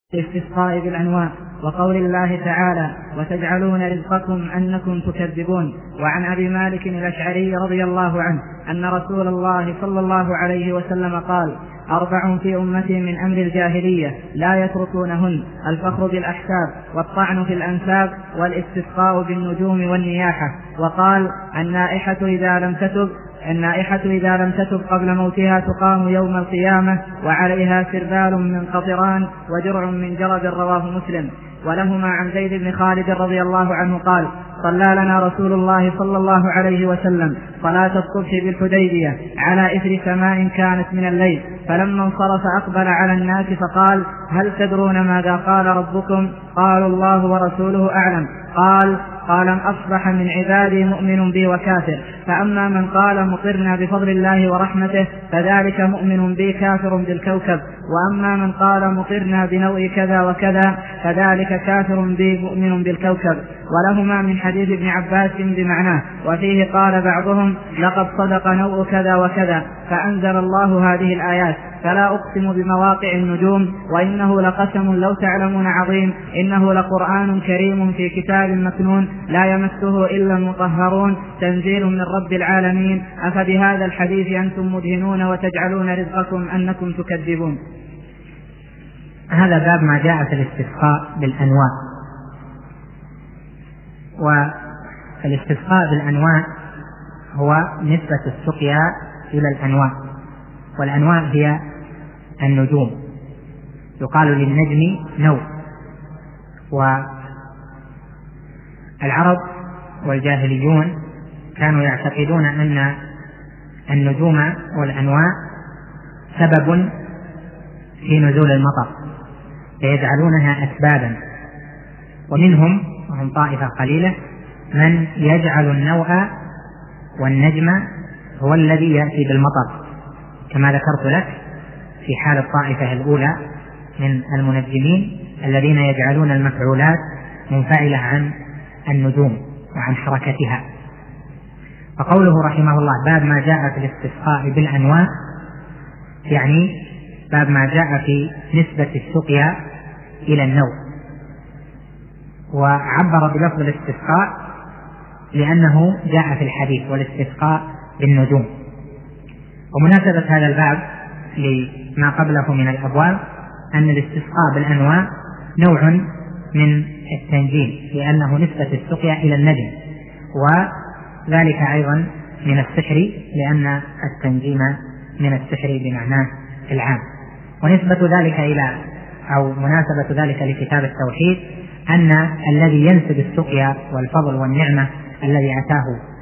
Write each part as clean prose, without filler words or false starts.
الاستسقاء بالأنواع، وقول الله تعالى: وتجعلون رزقكم أنكم تكذبون. وعن أبي مالك الأشعري رضي الله عنه أن رسول الله صلى الله عليه وسلم قال: 4 في أمتي من أمر الجاهلية لا يتركونهن: الفخر بالأحساب، والطعن في الأنساب، والاستسقاء بالنجوم والنياحة. وقال: النائحة إذا لم تتب قبل موتها تقام يوم القيامة وعليها سربال من قطران ودرع من جرد. رواه مسلم. ولهما عن زيد بن خالد رضي الله عنه قال: صلى لنا رسول الله صلى الله عليه وسلم صلاة الصبح بالحديبية على إثر سماء كانت من الليل، فلما انصرف أقبل على الناس فقال: هل تدرون ماذا قال ربكم؟ قالوا: الله ورسوله أعلم. قال: أصبح من عبادي مؤمن بي وكافر، فأما من قال مطرنا بفضل الله ورحمته فذلك مؤمن بي كافر بالكوكب، وأما من قال مطرنا بنوء كذا وكذا فذلك كافر بي مؤمن بالكوكب. ولهما من حديث ابن عباس بمعناه، وفيه قال بعضهم: لقد صدق نوء كذا وكذا، فأنزل الله هذه الآيات: فلا أقسم بمواقع النجوم وإنه لقسم لو تعلمون عظيم، إنه لقرآن كريم في كتاب مكنون لا يمسه إلا المطهرون، تنزيل من رب العالمين. أفبهذا الحديث أنتم مدهنون وتجعلون رزقكم أنكم تكذبون. هذا باب ما جاء في الاستسقاء بالأنواع. والاستسقاء بالأنواع هو نسبة السقيا إلى الأنواع، والأنواع هي النجوم، يقال للنجم نوء. والعرب والجاهليون كانوا يعتقدون أن النجوم والأنواع سبب في نزول المطر، فيجعلونها أسبابا. ومنهم، وهم طائفة قليلة، من يجعل النوء والنجم هو الذي يأتي بالمطر، كما ذكرت لك في حال الطائفة الأولى من المنجمين الذين يجعلون المفعولات منفعلة عن النجوم وعن حركتها. فقوله رحمه الله: باب ما جاء في الاستسقاء بالأنواع، يعني باب ما جاء في نسبة السقيا إلى النوء. وعبر بلفظ الاستسقاء لأنه جاء في الحديث: والاستسقاء بالنجوم. ومناسبة هذا الباب لما قبله من الأبواب أن الاستسقاء بالأنواع نوع من التنجيم، لأنه نسبة السقيا إلى النجم، وذلك أيضا من السحر، لأن التنجيم من السحر بمعناه العام. ونسبة ذلك أو مناسبة ذلك لكتاب التوحيد أن الذي ينسب السقيا والفضل والنعمة الذي أتاه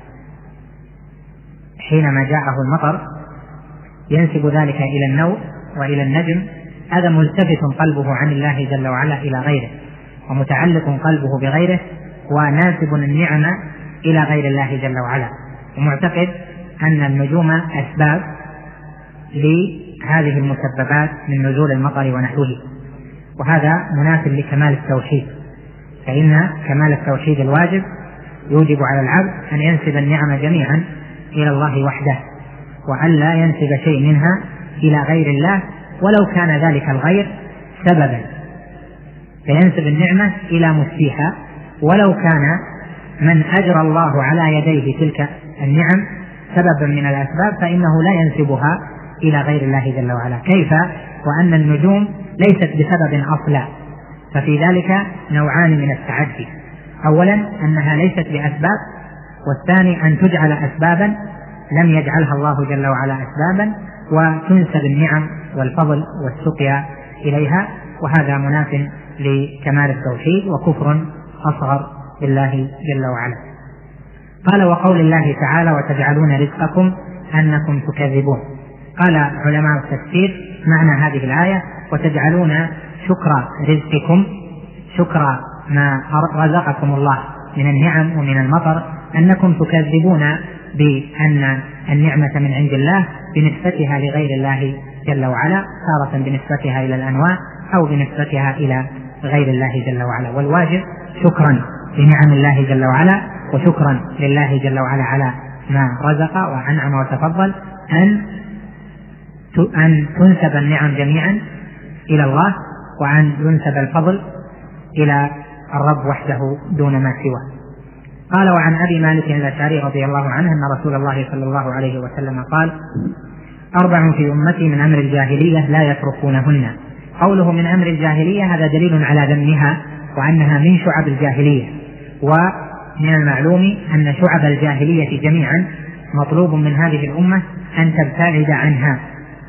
حينما جاءه المطر ينسب ذلك إلى النوء وإلى النجم، هذا ملتفت قلبه عن الله جل وعلا إلى غيره، ومتعلق قلبه بغيره، وناسب النعمة إلى غير الله جل وعلا، ومعتقد أن النجوم أسباب لهذه المسببات من نزول المطر ونحوه. وهذا مناسب لكمال التوحيد، فإن كمال التوحيد الواجب يوجب على العبد أن ينسب النعم جميعا إلى الله وحده، وأن لا ينسب شيء منها إلى غير الله ولو كان ذلك الغير سببا، فينسب النعمة إلى مسيها ولو كان من أجرى الله على يديه تلك النعم سببا من الأسباب، فإنه لا ينسبها إلى غير الله جل وعلا. كيف وأن النجوم ليست بسبب أصلا؟ ففي ذلك نوعان من التعدي: أولا أنها ليست بأسباب، والثاني أن تجعل أسبابا لم يجعلها الله جل وعلا أسبابا، وتنسب النعم والفضل والسقيا إليها، وهذا مناف لكمال التوحيد وكفر أصغر بالله جل وعلا. قال: وقول الله تعالى: وتجعلون رزقكم أنكم تكذبون. قال علماء التفسير: معنى هذه الآية: وتجعلون شكر رزقكم، شكر ما رزقكم الله من النعم ومن المطر، أنكم تكذبون بأن النعمة من عند الله بنسبتها لغير الله جل وعلا، تارة بنسبتها إلى الأنواع أو بنسبتها إلى غير الله جل وعلا. والواجب شكرا لنعم الله جل وعلا، وشكرا لله جل وعلا على ما رزق وأنعم وتفضل، أن تنسب النعم جميعا إلى الله وأن ينسب الفضل إلى الرب وحده دون ما سواه. قال: وعن أبي مالك الأشعري رضي الله عنه أن رسول الله صلى الله عليه وسلم قال: 4 في أمتي من أمر الجاهلية لا يتركونهن. قوله من أمر الجاهلية هذا دليل على ذمها وأنها من شعب الجاهلية، ومن المعلوم أن شعب الجاهلية جميعا مطلوب من هذه الأمة أن تبتعد عنها،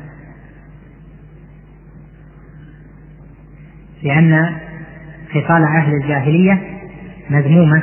لأن خصال أهل الجاهلية مذمومة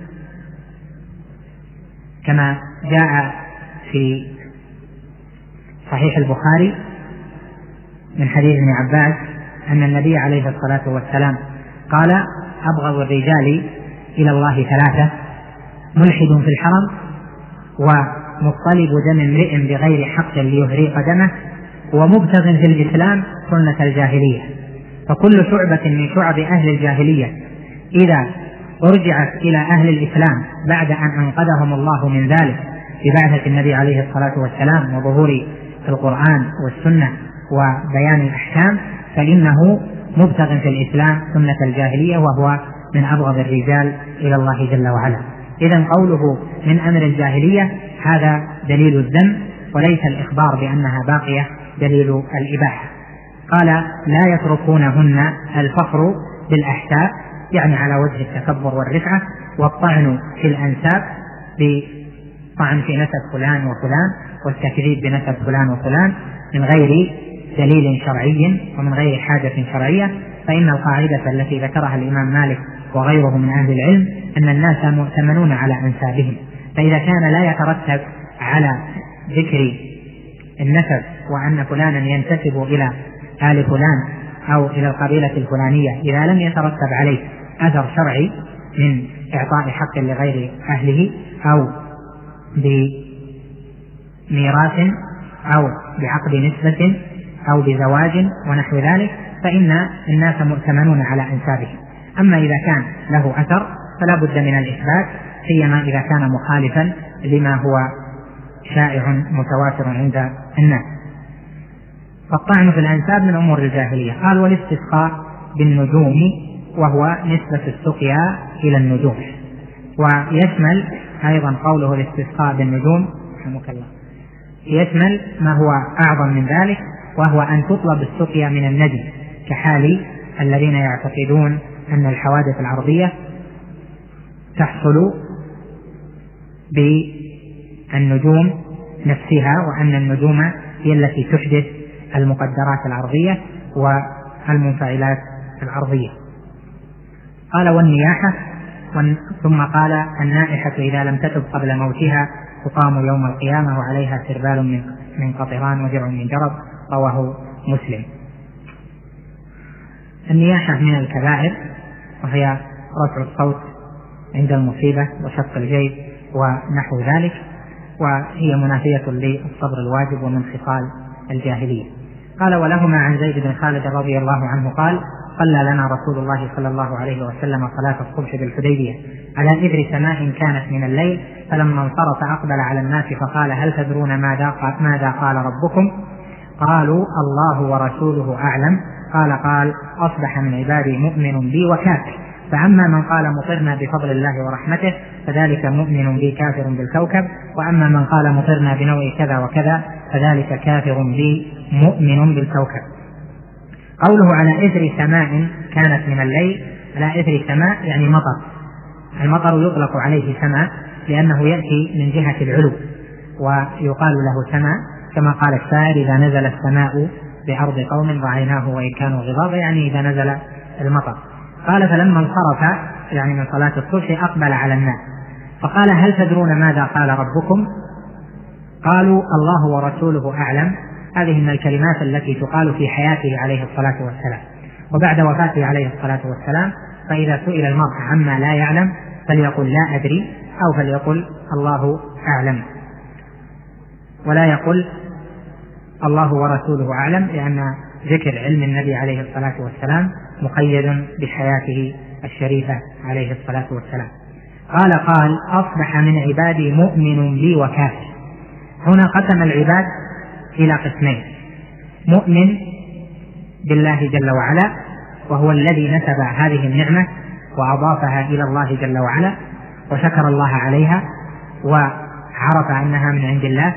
كما جاء في صحيح البخاري من حديث ابن عباس أن النبي عليه الصلاة والسلام قال: أبغض الرجال إلى الله 3: ملحد في الحرم، ومطلب دم امرئ بغير حق ليهريق دمه، ومبتغ في الإسلام سنة الجاهلية. فكل شعبة من شعب أهل الجاهلية إذا أرجعت إلى أهل الإسلام بعد أن أنقذهم الله من ذلك ببعثة النبي عليه الصلاة والسلام وظهور القرآن والسنة وبيان الأحكام، فإنه مبتغ في الإسلام سنة الجاهلية، وهو من أبغض الرجال إلى الله جل وعلا. إذن قوله من أمر الجاهلية هذا دليل الذم، وليس الإخبار بأنها باقية دليل الإباحة. قال: لا يتركونهن الفخر بالأحساب، يعني على وجه التكبر والرفعة، والطعن في الأنساب بطعن في نسب فلان وفلان، والتكذيب بنسب فلان وفلان من غير دليل شرعي ومن غير حاجة شرعية. فإن القاعدة التي ذكرها الإمام مالك وغيره من أهل العلم أن الناس مؤتمنون على أنسابهم، فإذا كان لا يترتب على ذكر النسب وأن فلانا ينتسب إلى آل فلان أو إلى القبيلة الفلانية، إذا لم يترتب عليه أثر شرعي من إعطاء حق لغير أهله أو بميراث أو بعقد نسبة أو بزواج ونحو ذلك، فإن الناس مؤتمنون على أنسابهم. أما إذا كان له أثر فلا بد من الإثبات، سيما إذا كان مخالفا لما هو شائع متواتر عند الناس. فالطعن في الأنساب من أمور الجاهلية. قال: والاستسقاء بالنجوم، وهو نسبة السقيا إلى النجوم. ويشمل أيضا قوله الاستسقاء بالنجوم يشمل ما هو أعظم من ذلك، وهو أن تطلب السقيا من النجم، كحال الذين يعتقدون أن الحوادث العرضية تحصل بالنجوم نفسها، وأن النجوم هي التي تحدث المقدرات العرضية والمنفعلات العرضية. قال: والنياحة، ثم قال: النائحة إذا لم تتب قبل موتها تقام يوم القيامة وعليها سربال من قطران ودرع من جرب، رواه مسلم. النياحة من الكبائر، وهي رفع الصوت عند المصيبة وشق الجيب ونحو ذلك، وهي منافية للصبر الواجب ومن خصال الجاهلية. قال: ولهما عن زيد بن خالد رضي الله عنه قال: صلى لنا رسول الله صلى الله عليه وسلم صلاة الصبح بالحديبية على إثر سماء كانت من الليل، فلما انصرف أقبل على الناس فقال: هل تدرون ماذا قال ربكم؟ قالوا: الله ورسوله أعلم. قال: أصبح من عبادي مؤمن بي وكافر، فأما من قال مطرنا بفضل الله ورحمته فذلك مؤمن بي كافر بالكوكب، وأما من قال مطرنا بنوع كذا وكذا فذلك كافر بي مؤمن بالكوكب. قوله على إثر سماء كانت من الليل، على إثر سماء يعني مطر. المطر يطلق عليه سماء لأنه يأتي من جهة العلو، ويقال له سماء كما قال الشاعر: إذا نزل السماء بأرض قوم رعيناه وإن كانوا غضابا، يعني إذا نزل المطر. قال: فلما انصرف يعني من صلاة الصبح أقبل على الناس فقال: هل تدرون ماذا قال ربكم؟ قالوا: الله ورسوله أعلم. هذه من الكلمات التي تقال في حياته عليه الصلاة والسلام، وبعد وفاته عليه الصلاة والسلام فإذا سئل المرء عما لا يعلم فليقل لا أدري، أو فليقل الله أعلم، ولا يقل الله ورسوله أعلم، لأن ذكر علم النبي عليه الصلاة والسلام مقيد بحياته الشريفة عليه الصلاة والسلام. قال: أصبح من عبادي مؤمن بي وكافر. هنا قسم العباد إلى قسمين: مؤمن بالله جل وعلا وهو الذي نسب هذه النعمة وأضافها إلى الله جل وعلا وشكر الله عليها وعرف أنها من عند الله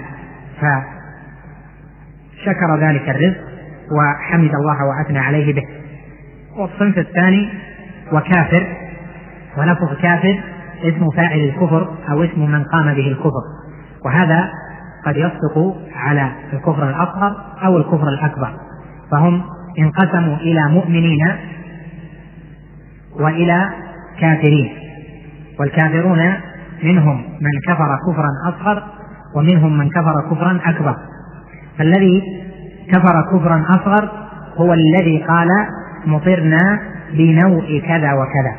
فشكر ذلك الرزق وحمد الله وأثنى عليه به. والصنف الثاني وكافر، ولفظ كافر اسم فاعل الكفر أو اسم من قام به الكفر، وهذا قد يصدق على الكفر الأصغر أو الكفر الأكبر، فهم انقسموا إلى مؤمنين وإلى كافرين، والكافرون منهم من كفر كفرا أصغر ومنهم من كفر كفرا أكبر. فالذي كفر كفرا أصغر هو الذي قال مطرنا بنوء كذا وكذا،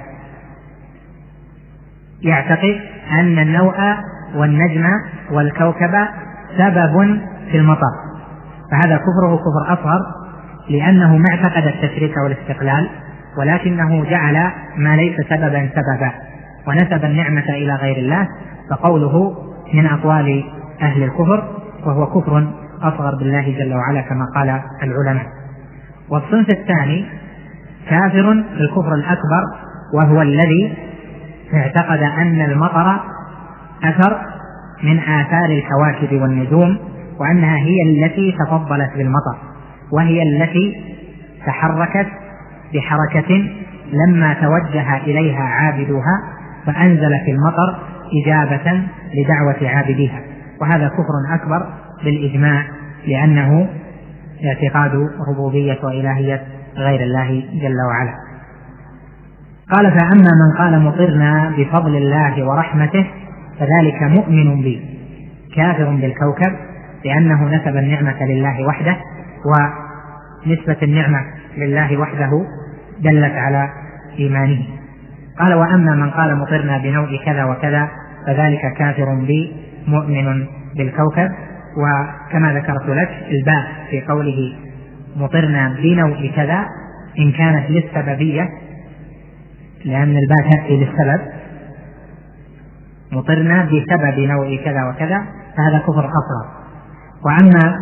يعتقد أن النوء والنجم والكوكب سبب في المطر، فهذا كفره كفر أصغر لأنه ما اعتقد التشريك والاستقلال، ولكنه جعل ما ليس سببا سببا ونسب النعمة إلى غير الله، فقوله من أقوال أهل الكفر، وهو كفر أصغر بالله جل وعلا كما قال العلماء. والصنف الثاني كافر في الكفر الأكبر، وهو الذي اعتقد أن المطر أثر من آثار الكواكب والنجوم، وأنها هي التي تفضلت بالمطر، وهي التي تحركت بحركة لما توجه إليها عابدوها فأنزلت المطر إجابة لدعوة عابديها، وهذا كفر أكبر بالإجماع لأنه اعتقاد ربوبية وإلهية غير الله جل وعلا. قال فأما من قال مطرنا بفضل الله ورحمته فذلك مؤمن بي كافر بالكوكب، لأنه نسب النعمة لله وحده، ونسبة النعمة لله وحده دلت على إيمانه. قال وأما من قال مطرنا بنوء كذا وكذا فذلك كافر بي مؤمن بالكوكب. وكما ذكرت لك الباء في قوله مطرنا بنوء كذا إن كانت للسببية، لأن الباء تأتي للسبب، مطرنا بسبب نوء كذا وكذا فهذا كفر أصغر. وأما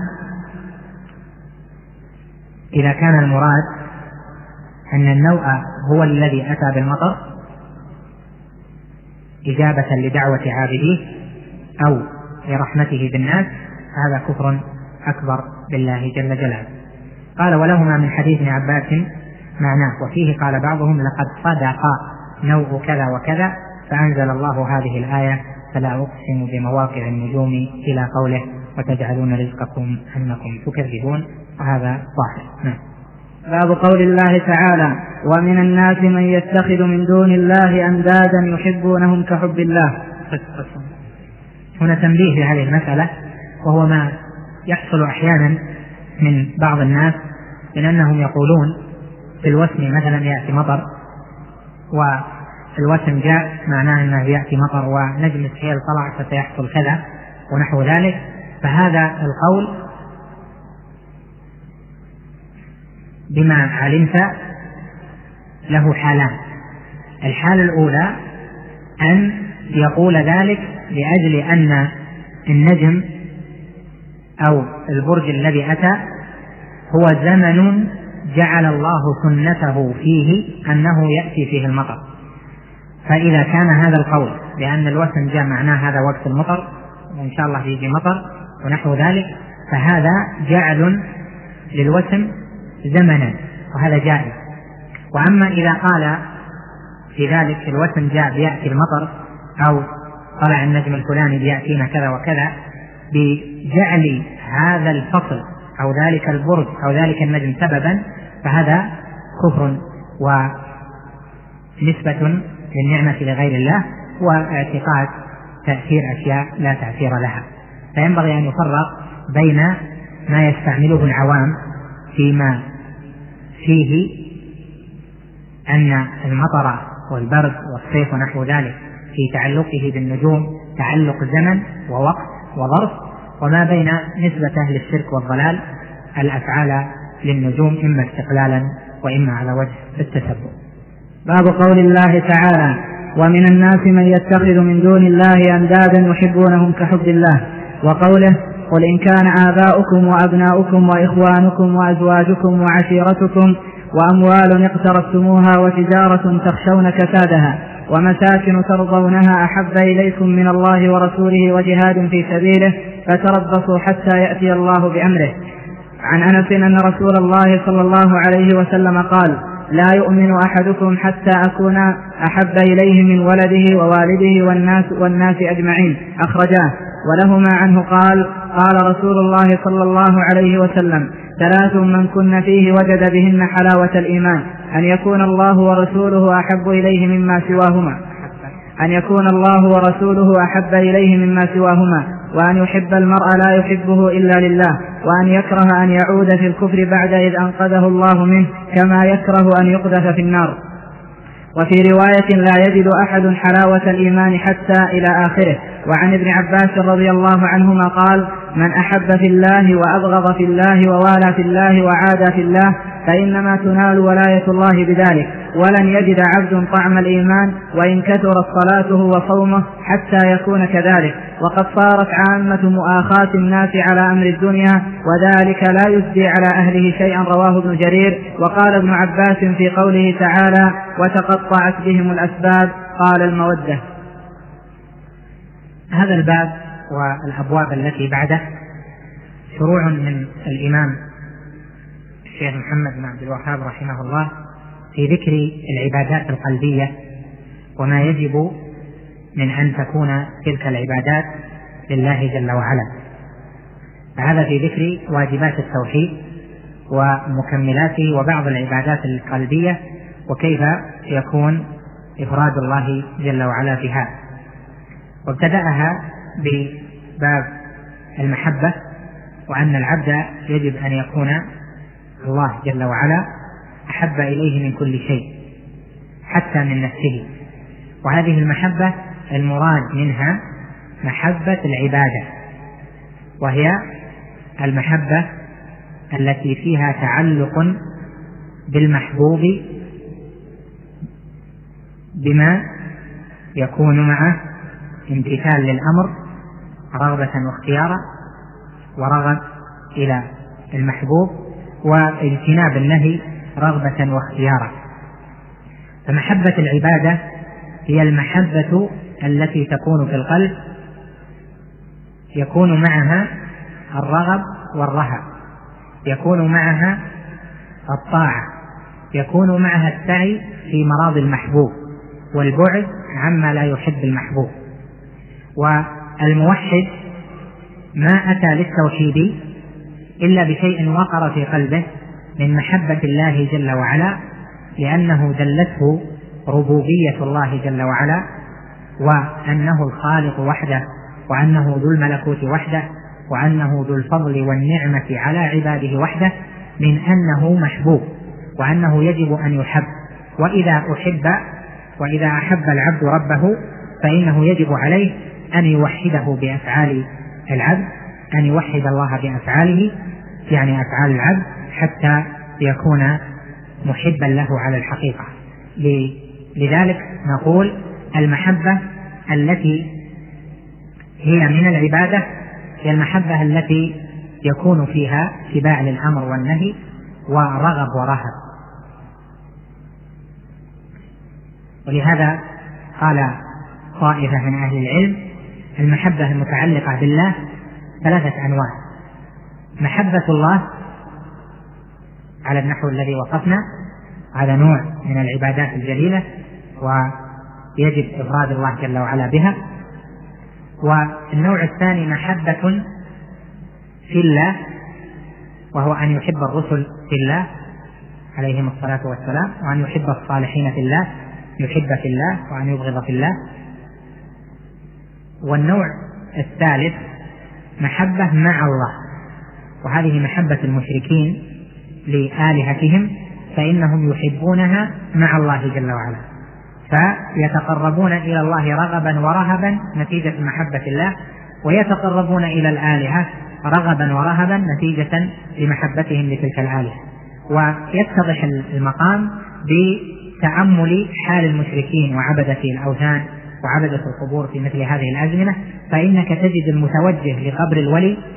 إذا كان المراد أن النوء هو الذي أتى بالمطر إجابة لدعوة عابديه أو لرحمته بالناس هذا كفر أكبر بالله جل جلاله. قال ولهما من حديث ابن عباس معناه، وفيه قال بعضهم لقد صدق نوء كذا وكذا، فأنزل الله هذه الآية فلا أقسم بمواقع النجوم إلى قوله وتجعلون رزقكم أنكم تكذبون، وهذا ظاهر. باب قول الله تعالى ومن الناس من يتخذ من دون الله أندادا يحبونهم كحب الله. هنا تنبيه لهذه المسألة، وهو ما يحصل أحيانا من بعض الناس من أنهم يقولون في الوسم مثلا يأتي مطر، والوسم جاء معناه أنه يأتي مطر ونجم السهيل طلع فسيحصل كذا ونحو ذلك. فهذا القول بما علمت له حالان. الحالة الأولى أن يقول ذلك لأجل أن النجم أو البرج الذي أتى هو زمن جعل الله سنته فيه أنه يأتي فيه المطر، فإذا كان هذا القول لأن الوسم جاء معناه هذا وقت المطر وإن شاء الله يجي مطر ونحو ذلك، فهذا جعل للوسم زمنا وهذا جائز. وأما إذا قال في ذلك الوسم جاء بيأتي المطر أو طلع النجم الفلاني بيأتينا كذا وكذا بجعل هذا الفصل أو ذلك البرج أو ذلك النجم سببا، فهذا كفر ونسبة للنعمة لغير الله واعتقاد تأثير أشياء لا تأثير لها. فينبغي أن يفرق بين ما يستعمله العوام فيما فيه أن المطر والبرد والصيف ونحو ذلك في تعلقه بالنجوم تعلق زمن ووقت وظرف، وما بين نسبة أهل الشرك والضلال الأفعال للنجوم إما استقلالا وإما على وجه التسبب. باب قول الله تعالى ومن الناس من يتخذ من دون الله أندادا يحبونهم كحب الله، وقوله قل إن كان آباؤكم وأبناؤكم وإخوانكم وأزواجكم وعشيرتكم وأموال اقترفتموها وتجارة تخشون كسادها ومساكن ترضونها أحب إليكم من الله ورسوله وجهاد في سبيله فتربصوا حتى يأتي الله بأمره. عن أنس أن رسول الله صلى الله عليه وسلم قال: لا يؤمن أحدكم حتى أكون أحب إليه من ولده ووالده والناس أجمعين. أخرجاه. ولهما عنه قال: قال رسول الله صلى الله عليه وسلم: 3 من كن فيه وجد بهن حلاوة الإيمان: أن يكون الله ورسوله أحب إليه مما سواهما وأن يحب المرء لا يحبه إلا لله وأن يكره أن يعود في الكفر بعد إذ أنقذه الله منه كما يكره أن يقذف في النار. وفي رواية: لا يجد أحد حلاوة الإيمان حتى إلى آخره. وعن ابن عباس رضي الله عنهما قال: من أحب في الله وأبغض في الله ووالى في الله وعادى في الله فإنما تنال ولاية الله بذلك، ولن يجد عبد طعم الإيمان وإن كثرت صلاته وصومه حتى يكون كذلك. وقد صارت عامة مؤاخاة الناس على أمر الدنيا وذلك لا يجزي على أهله شيئا. رواه ابن جرير. وقال ابن عباس في قوله تعالى: وتقطعت بهم الأسباب، قال: المودة. هذا الباب والأبواب التي بعده شروع من الإمام الشيخ محمد بن عبد الوهاب رحمه الله في ذكر العبادات القلبية وما يجب من أن تكون تلك العبادات لله جل وعلا. فهذا في ذكر واجبات التوحيد ومكملاته وبعض العبادات القلبية وكيف يكون إفراد الله جل وعلا فيها. وابتدأها بباب المحبة، وأن العبد يجب أن يكون الله جل وعلا أحب إليه من كل شيء حتى من نفسه. وهذه المحبة المراد منها محبة العبادة، وهي المحبة التي فيها تعلق بالمحبوب بما يكون معه امتثال للأمر رغبة واختيارا ورغب إلى المحبوب واجتناب النهي رغبة واختيارا. فمحبة العبادة هي المحبة التي تكون في القلب يكون معها الرغب والرهب، يكون معها الطاعة، يكون معها السعي في مراضي المحبوب والبعد عما لا يحب المحبوب. والموحد ما أتى للتوحيد إلا بشيء وقر في قلبه من محبة الله جل وعلا، لأنه دلته ربوبية الله جل وعلا وأنه الخالق وحده، وأنه ذو الملكوت وحده، وأنه ذو الفضل والنعمة على عباده وحده، من أنه محبوب وأنه يجب أن يحب. وإذا أحب العبد ربه فإنه يجب عليه أن يوحده بأفعال العبد، أن يوحد الله بأفعاله يعني أفعال العبد حتى يكون محبا له على الحقيقة. لذلك نقول المحبة التي هي من العبادة هي المحبة التي يكون فيها اتباع للأمر والنهي ورغب ورهب. ولهذا قال طائفة من أهل العلم المحبة المتعلقة بالله 3 أنواع: محبة الله على النحو الذي وصفنا، هذا نوع من العبادات الجليلة ويجب إفراد الله جل وعلا بها. والنوع الثاني محبة في الله، وهو أن يحب الرسل في الله عليهم الصلاة والسلام، وأن يحب الصالحين في الله، يحب في الله، وأن يبغض في الله. والنوع الثالث محبة مع الله، وهذه محبة المشركين لآلهتهم، فإنهم يحبونها مع الله جل وعلا، فيتقربون إلى الله رغبا ورهبا نتيجة محبة الله، ويتقربون إلى الآلهة رغبا ورهبا نتيجة لمحبتهم لتلك الآلهة. ويتضح المقام بتأمل حال المشركين وعبدة الأوثان وعبدة القبور في مثل هذه الأزمنة، فإنك تجد المتوجه لقبر الولي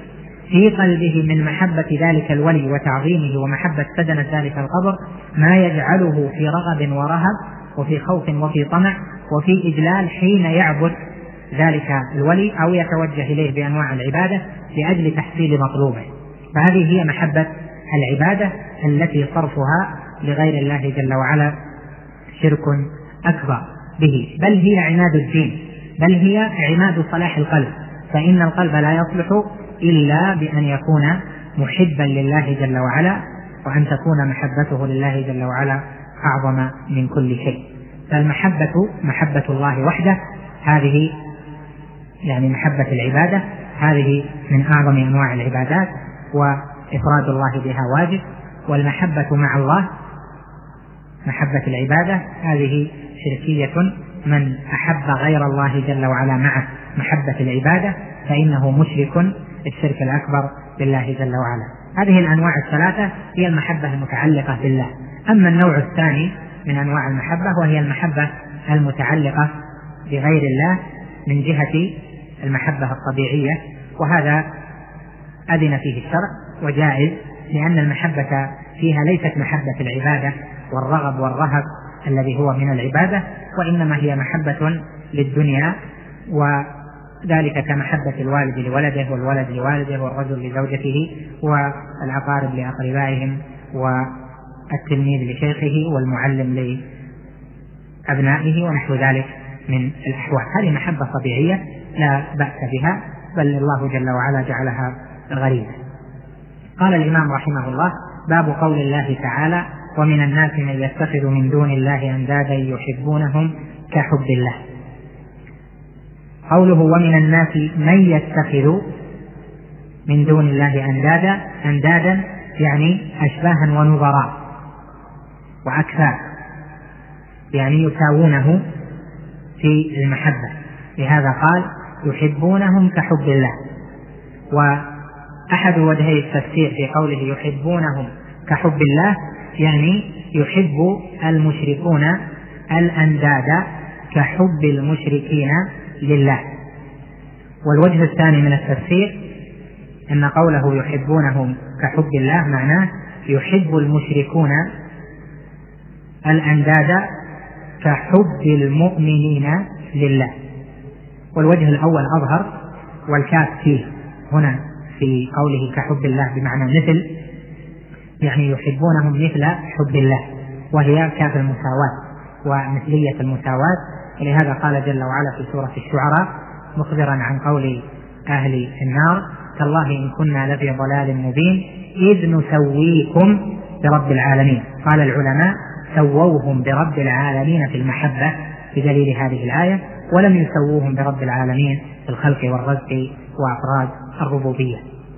في قلبه من محبة ذلك الولي وتعظيمه ومحبة سدنة ذلك القبر ما يجعله في رغب ورهب وفي خوف وفي طمع وفي إجلال حين يعبد ذلك الولي أو يتوجه إليه بأنواع العبادة لأجل تحصيل مطلوبه. فهذه هي محبة العبادة التي صرفها لغير الله جل وعلا شرك أكبر به، بل هي عماد الدين، بل هي عماد صلاح القلب، فإن القلب لا يصلح إلا بأن يكون محبا لله جل وعلا، وأن تكون محبته لله جل وعلا أعظم من كل شيء. فالمحبة محبة الله وحده، هذه يعني محبة العبادة، هذه من أعظم أنواع العبادات وإفراد الله بها واجب. والمحبة مع الله محبة العبادة هذه شركية، من أحب غير الله جل وعلا مع محبة العبادة فإنه مشرك الشرك الأكبر بالله جل وعلا. هذه الأنواع الثلاثة هي المحبة المتعلقة بالله. أما النوع الثاني من أنواع المحبة وهي المحبة المتعلقة بغير الله من جهة المحبة الطبيعية، وهذا أذن فيه الشرع وجائز، لأن المحبة فيها ليست محبة العبادة والرغب والرهب الذي هو من العبادة، وإنما هي محبة للدنيا، وذلك كمحبة الوالد لولده والولد لوالده والرجل لزوجته والأقارب لأقربائهم والتلميذ لشيخه والمعلم لأبنائه ونحو ذلك من الأحوال. هذه محبة طبيعية لا بأس بها، بل الله جل وعلا جعلها غريبة. قال الإمام رحمه الله: باب قول الله تعالى: ومن الناس من يتخذ من دون الله أندادا يحبونهم كحب الله. قوله ومن الناس من يتخذ من دون الله أندادا يعني أشباها ونظراء وأكثار، يعني يساوونه في المحبة، لهذا قال يحبونهم كحب الله. وأحد وجهي التفسير في قوله يحبونهم كحب الله يعني يحب المشركون الأنداد كحب المشركين لله. والوجه الثاني من التفسير أن قوله يحبونهم كحب الله معناه يحب المشركون الأنداد كحب المؤمنين لله. والوجه الأول أظهر، والكاف فيه هنا في قوله كحب الله بمعنى مثل، يعني يحبونهم مثل حب الله، وهي كاف المساواة ومثلية المساواة. ولهذا قال جل وعلا في سورة الشعراء مخبرا عن قول أهل النار: تالله إن كنا لفي ضلال مبين إذ نسويكم برب العالمين. قال العلماء سووهم برب العالمين في المحبة بدليل هذه الآية، ولم يسووهم برب العالمين في الخلق والرزق وأفراد الربوبية.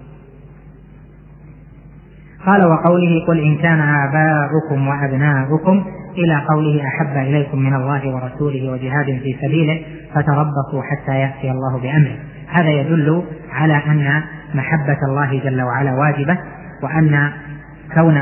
قال وقوله قل إن كان آباؤكم وأبناؤكم إلى قوله أحب إليكم من الله ورسوله وجهاد في سبيله فتربصوا حتى يأتي الله بأمره. هذا يدل على أن محبة الله جل وعلا واجبة، وأن كون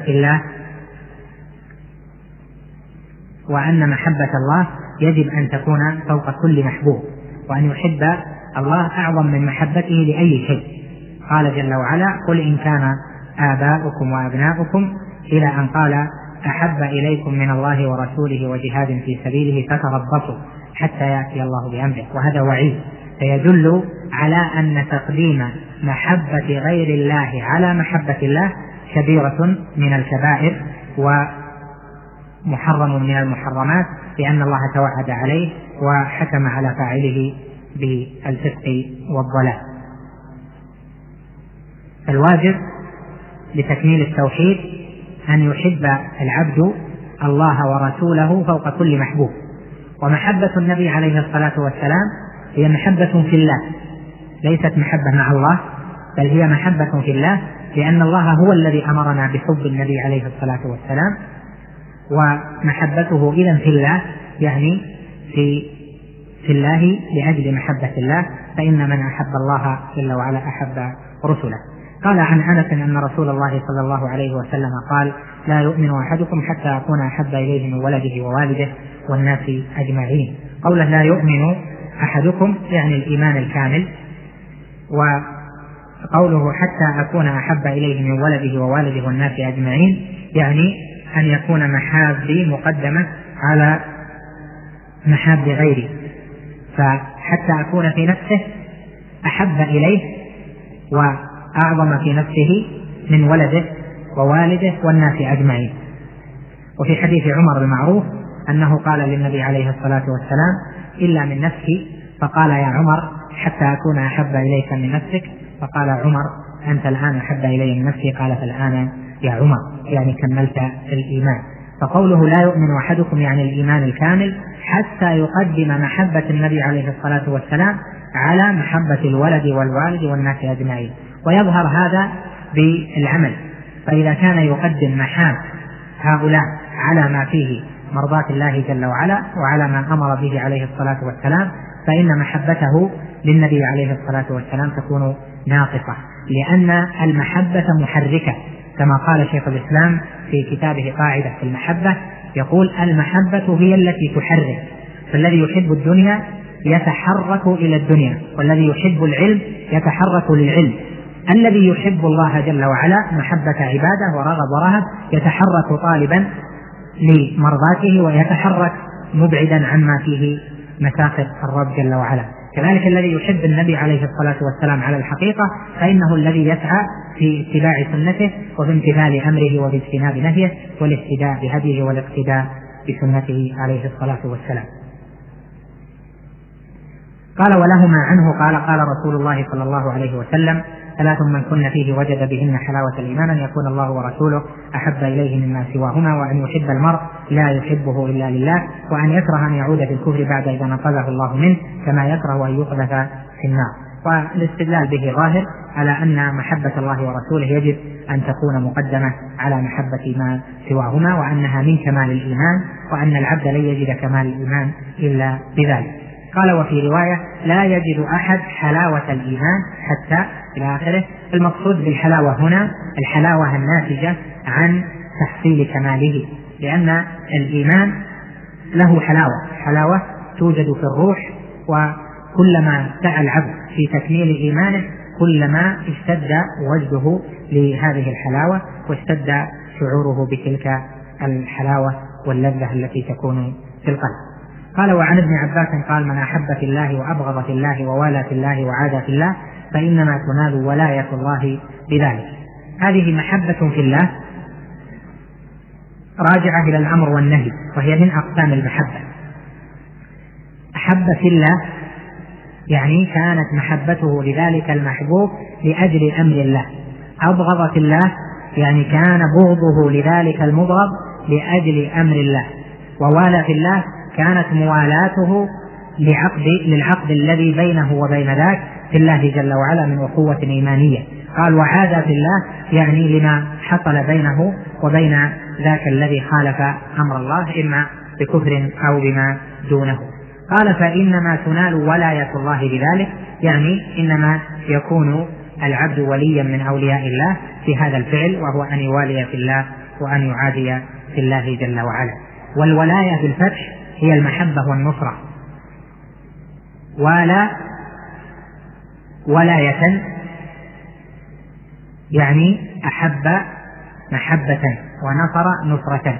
محبة الله يجب أن تكون فوق كل محبوب، وأن يحب الله أعظم من محبته لأي شيء. قال جل وعلا قل إن كان آباؤكم وأبناؤكم إلى أن قال أحب إليكم من الله ورسوله وجهاد في سبيله فتربصوا حتى يأتي الله بأمره. وهذا وعيد فيدل على أن تقديم محبة غير الله على محبة الله كبيرة من الكبائر ومحرم من المحرمات، لأن الله توعد عليه وحكم على فاعله بالفسق والضلال. الواجب لتكميل التوحيد أن يحب العبد الله ورسوله فوق كل محبوب. ومحبة النبي عليه الصلاة والسلام هي محبة في الله، ليست محبة مع الله، بل هي محبة في الله، لأن الله هو الذي أمرنا بحب النبي عليه الصلاة والسلام. ومحبته إذن في الله يعني في الله لأجل محبة الله، فإن من أحب الله جل وعلا أحب رسله. قال عن أنس أن رسول الله صلى الله عليه وسلم قال لا يؤمن أحدكم حتى أكون أحب إليه من ولده ووالده والناس أجمعين. قوله لا يؤمن أحدكم يعني الإيمان الكامل. قوله حتى أكون أحب إليه من ولده ووالده والناس أجمعين، يعني أن يكون محابي مقدمة على محاب غيري، فحتى أكون في نفسه أحب إليه وأعظم في نفسه من ولده ووالده والناس أجمعين. وفي حديث عمر المعروف أنه قال للنبي عليه الصلاة والسلام: إلا من نفسي، فقال: يا عمر حتى أكون أحب إليك من نفسك، فقال عمر: أنت الآن أحب إلي من نفسي، قال: فالآن يا عمر، يعني كملت الإيمان. فقوله لا يؤمن أحدكم يعني الإيمان الكامل حتى يقدم محبة النبي عليه الصلاة والسلام على محبة الولد والوالد والناس أجمعين. ويظهر هذا بالعمل، فإذا كان يقدم محاب هؤلاء على ما فيه مرضاة الله جل وعلا وعلى ما أمر به عليه الصلاة والسلام، فإن محبته للنبي عليه الصلاة والسلام تكون ناقصة، لأن المحبة محركة، كما قال شيخ الإسلام في كتابه قاعدة في المحبة، يقول: المحبة هي التي تحرك، فالذي يحب الدنيا يتحرك إلى الدنيا، والذي يحب العلم يتحرك للعلم. الذي يحب الله جل وعلا محبة عباده ورغب ورهب يتحرك طالبا لمرضاته ويتحرك مبعدا عما فيه مساخط الرب جل وعلا. كذلك الذي يحب النبي عليه الصلاة والسلام على الحقيقة فإنه الذي يسعى في اتباع سنته وفي امتثال أمره وباجتناب نهيه والاهتداء بهديه والاقتداء بسنته عليه الصلاة والسلام. قال: ولهما عنه قال: قال رسول الله صلى الله عليه وسلم: 3 من كن فيه وجد بهن حلاوة الإيمان: أن يكون الله ورسوله أحب إليه مما سواهما، وأن يحب المرء لا يحبه إلا لله، وأن يكره أن يعود في الكفر بعد إذا نقذه الله منه، كما يكره أن يقذف في النار. والاستدلال به ظاهر على أن محبة الله ورسوله يجب أن تكون مقدمة على محبة ما سواهما، وأنها من كمال الإيمان، وأن العبد لن يجد كمال الإيمان إلا بذلك. قال: وفي رواية: لا يجد أحد حلاوة الإيمان حتى إلى آخره. المقصود بالحلاوة هنا الحلاوة الناتجة عن تحصيل كماله، لأن الإيمان له حلاوة توجد في الروح، وكلما سعى العبد في تكميل إيمانه كلما اشتد وجده لهذه الحلاوة واشتد شعوره بتلك الحلاوة واللذة التي تكون في القلب. قال: وعن ابن عباس قال: من أحب في الله وأبغض في الله ووالى في الله وعادى في الله فإنما تنال ولاية الله بذلك. هذه محبة في الله راجعة إلى الأمر والنهي، وهي من أقسام المحبة. أحب في الله يعني كانت محبته لذلك المحبوب لأجل أمر الله. أبغض في الله يعني كان بغضه لذلك المبغض لأجل أمر الله. ووالى في الله كانت موالاته للعقد الذي بينه وبين ذاك في الله جل وعلا من أخوة إيمانية. قال: وعادى في الله يعني لما حصل بينه وبين ذاك الذي خالف أمر الله إما بكفر أو بما دونه. قال: فإنما تنال ولاية الله بذلك، يعني إنما يكون العبد وليا من أولياء الله في هذا الفعل، وهو أن يوالي في الله وأن يعادي في الله جل وعلا. والولاية بالفتح هي المحبة والنصرة. ولاية يعني أحب محبة ونصر نصرة.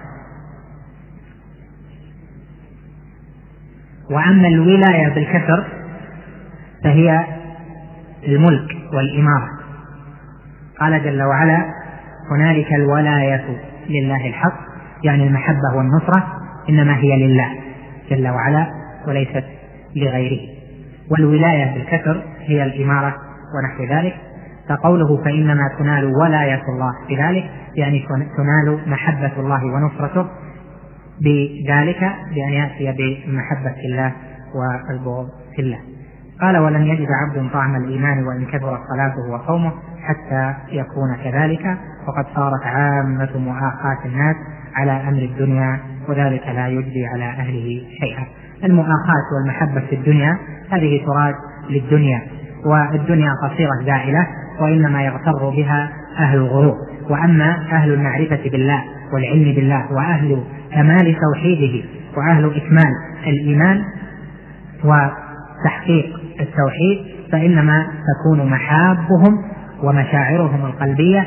وأما الولاية بالكسر فهي الملك والإمارة. قال جل وعلا: هنالك الولاية لله الحق، يعني المحبة والنصرة إنما هي لله جل وعلا وليست لغيره. والولاية بالكسر هي الإمارة ونحو ذلك. فقوله فإنما تنال ولاية الله بذلك يعني تنال محبة الله ونصرته بذلك، بأن يأتي بمحبة الله والبغض في الله. قال: ولن يجد عبد طعم الإيمان وإن كثرت صلاته وصومه حتى يكون كذلك، وقد صارت عامة مؤاخاة الناس على أمر الدنيا، وذلك لا يجدي على أهله شيئا. المؤاخاة والمحبة في الدنيا هذه تراد للدنيا، والدنيا قصيرة زائلة، وإنما يغتر بها أهل الغرور. وأما أهل المعرفة بالله والعلم بالله وأهل كمال توحيده وأهل إكمال الإيمان وتحقيق التوحيد فإنما تكون محابهم ومشاعرهم القلبية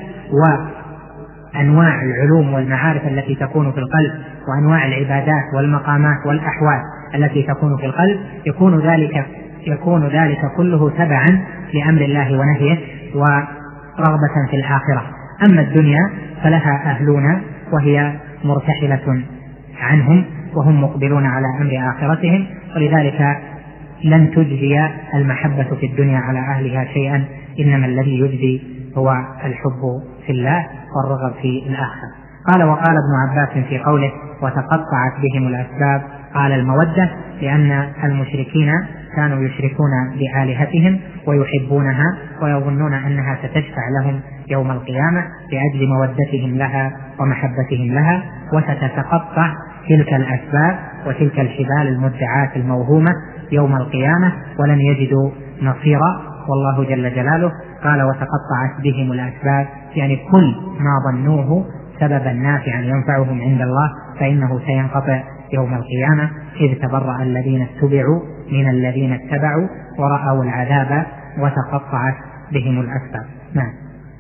وأنواع العلوم والمعارف التي تكون في القلب وأنواع العبادات والمقامات والأحوال التي تكون في القلب، يكون ذلك كله تبعا لأمر الله ونهيه ورغبة في الآخرة. أما الدنيا فلها أهلون وهي مرتحلة عنهم وهم مقبلون على أمر آخرتهم، ولذلك لن تجزي المحبة في الدنيا على أهلها شيئا، إنما الذي يجزي هو الحب في الله والرغب في الآخرة. وقال ابن عباس في قوله وتقطعت بهم الأسباب، قال المودة، لأن المشركين كانوا يشركون بآلهتهم ويحبونها ويظنون أنها ستشفع لهم يوم القيامة لأجل مودتهم لها ومحبتهم لها، وستتقطع تلك الأسباب وتلك الحبال المدعاة الموهومة يوم القيامة ولن يجدوا نصيرا، والله جل جلاله قال وتقطعت بهم الأسباب، يعني كل ما ظنوه سببا نافعا ينفعهم عند الله فإنه سينقطع يوم القيامة، إذ تبرأ الذين اتبعوا من الذين اتبعوا ورأوا العذاب وتقطعت بهم الأسباب. نعم.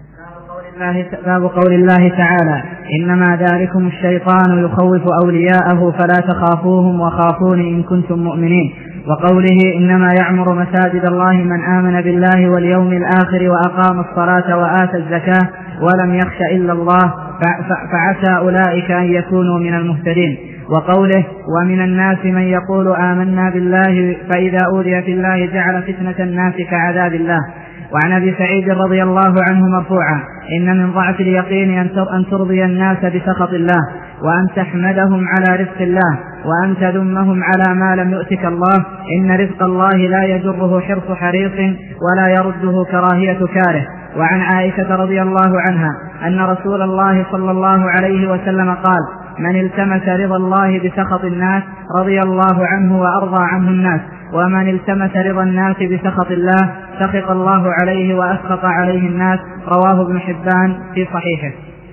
باب قول الله تعالى إنما ذلكم الشيطان يخوف أولياءه فلا تخافوهم وخافون إن كنتم مؤمنين، وقوله إنما يعمر مساجد الله من آمن بالله واليوم الآخر وأقام الصلاة وآتى الزكاة ولم يخش إلا الله فعسى أولئك أن يكونوا من المهتدين، وقوله ومن الناس من يقول آمنا بالله فإذا أوذي في الله جعل فتنة الناس كعذاب الله. وعن أبي سعيد رضي الله عنه مرفوعا إن من ضعف اليقين أن ترضي الناس بسخط الله، وأن تحمدهم على رزق الله، وأن تذمهم على ما لم يؤتك الله، إن رزق الله لا يجره حرص حريص ولا يرده كراهية كاره. وعن عائشة رضي الله عنها أن رسول الله صلى الله عليه وسلم قال من التمس رضا الله بسخط الناس رضي الله عنه وأرضى عنه الناس، ومن التمس رضا الناس بسخط الله سخط الله عليه وأسخط عليه الناس، رواه ابن حبان في صحيحه.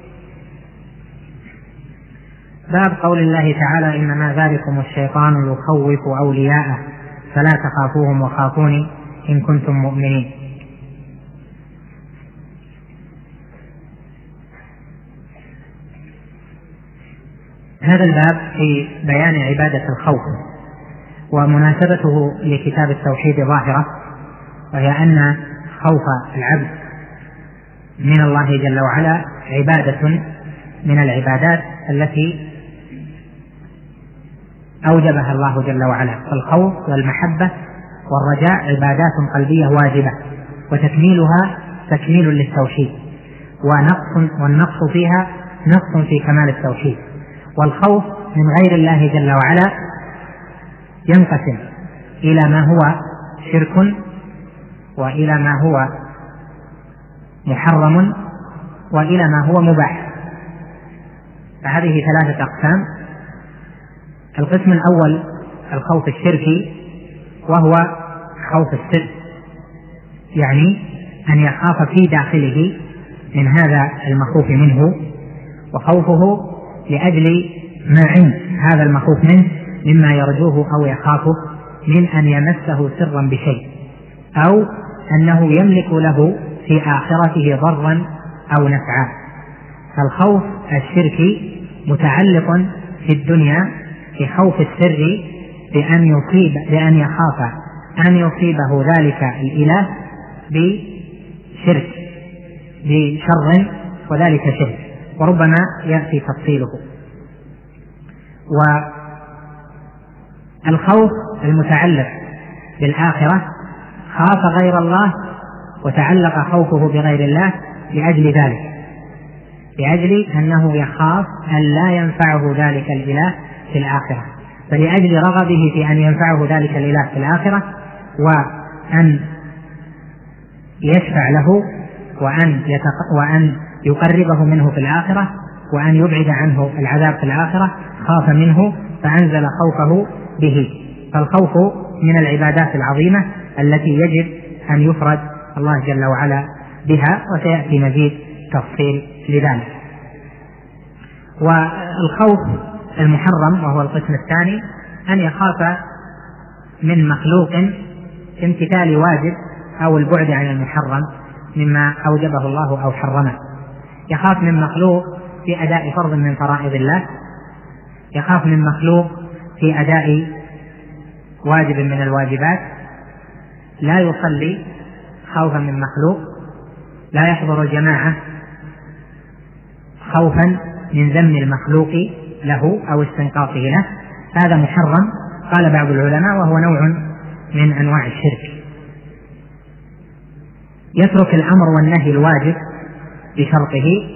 باب قول الله تعالى إنما ذلكم الشيطان يخوف أولياءه فلا تخافوهم وخافوني إن كنتم مؤمنين. هذا الباب في بيان عبادة الخوف، ومناسبته لكتاب التوحيد ظاهرة، وهي أن خوف العبد من الله جل وعلا عبادة من العبادات التي أوجبها الله جل وعلا، فالخوف والمحبة والرجاء عبادات قلبية واجبة، وتكميلها تكميل للتوحيد، والنقص فيها نقص في كمال التوحيد. والخوف من غير الله جل وعلا ينقسم إلى ما هو شرك، وإلى ما هو محرم، وإلى ما هو مباح، فهذه ثلاثة أقسام. القسم الأول الخوف الشركي، وهو خوف السر، يعني أن يخاف في داخله من هذا المخوف منه، وخوفه لأجل ما عند هذا المخوف منه مما يرجوه أو يخافه من أن يمسه سرا بشيء، أو أنه يملك له في آخرته ضرا أو نفعا. فالخوف الشركي متعلق في الدنيا بخوف السر بأن يخاف أن يصيبه ذلك الإله بشرك بشر، وذلك شرك، وربما يأتي تفصيله. والخوف المتعلق بالآخرة خاف غير الله وتعلق خوفه بغير الله لأجل ذلك، لأجل أنه يخاف أن لا ينفعه ذلك الإله في الآخرة، فلأجل رغبه في أن ينفعه ذلك الإله في الآخرة وأن يشفع له وأن يقربه منه في الآخرة وأن يبعد عنه العذاب في الآخرة، خاف منه فأنزل خوفه به. فالخوف من العبادات العظيمة التي يجب أن يفرد الله جل وعلا بها، وسيأتي مزيد تفصيل لذلك. والخوف المحرم وهو القسم الثاني أن يخاف من مخلوق امتثال واجب أو البعد عن المحرم، مما أوجبه الله أو حرمه، يخاف من مخلوق في أداء فرض من فرائض الله، يخاف من مخلوق في أداء واجب من الواجبات، لا يصلي خوفا من مخلوق، لا يحضر الجماعة خوفا من ذم المخلوق له أو استنقاصه له، هذا محرم قال بعض العلماء، وهو نوع من أنواع الشرك. يترك الأمر والنهي الواجب بشرطه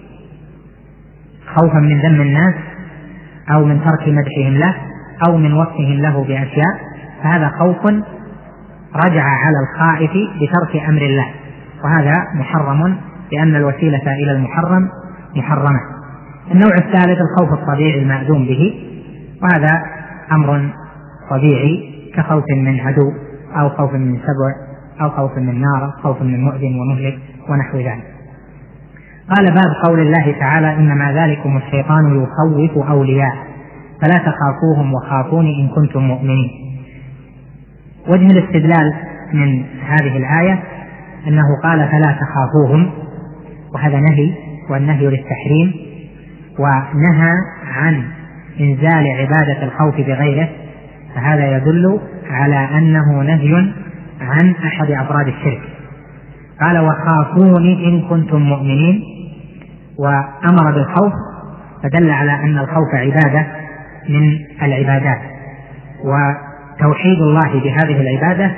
خوفا من ذم الناس أو من ترك مدحهم له أو من وصفهم له بأشياء، فهذا خوف رجع على الخائف بترك أمر الله، وهذا محرم لأن الوسيلة إلى المحرم محرمة. النوع الثالث الخوف الطبيعي المأذون به، وهذا أمر طبيعي كخوف من عدو أو خوف من سبع أو خوف من نار أو خوف من مؤذن ومهلك ونحو ذلك. قال باب قول الله تعالى إنما ذلكم الشيطان يخوف أولياء فلا تخافوهم وخافون إن كنتم مؤمنين. وجه الاستدلال من هذه الآية أنه قال فلا تخافوهم، وهذا نهي، والنهي للتحريم، ونهى عن إنزال عبادة الخوف بغيره، فهذا يدل على أنه نهي عن أحد أفراد الشرك. قال وخافوني إن كنتم مؤمنين، وأمر بالخوف، فدل على أن الخوف عبادة من العبادات، وتوحيد الله بهذه العبادة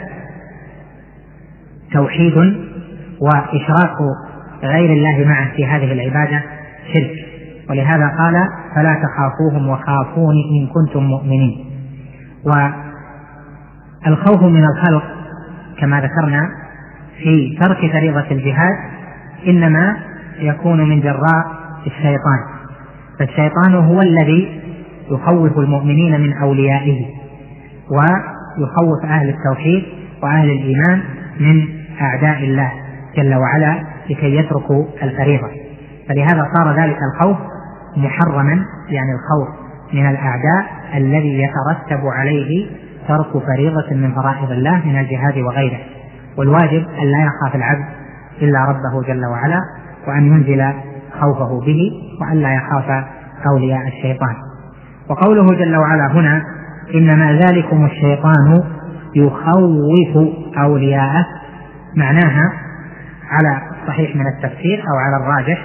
توحيد، وإشراك غير الله معه في هذه العبادة شرك، ولهذا قال فلا تخافوهم وخافون إن كنتم مؤمنين. والخوف من الخلق كما ذكرنا في ترك فريضة الجهاد إنما يكون من جراء الشيطان، فالشيطان هو الذي يخوف المؤمنين من أوليائه، ويخوف أهل التوحيد وأهل الإيمان من أعداء الله جل وعلا لكي يتركوا الفريضة، فلهذا صار ذلك الخوف محرما، يعني الخوف من الأعداء الذي يترتب عليه ترك فريضة من فرائض الله من الجهاد وغيره. والواجب أن لا يخاف العبد إلا ربه جل وعلا، وأن ينزل خوفه به، وأن لا يخاف أولياء الشيطان. وقوله جل وعلا هنا إنما ذلكم الشيطان يخوف أولياءه، معناها على الصحيح من التفسير أو على الراجح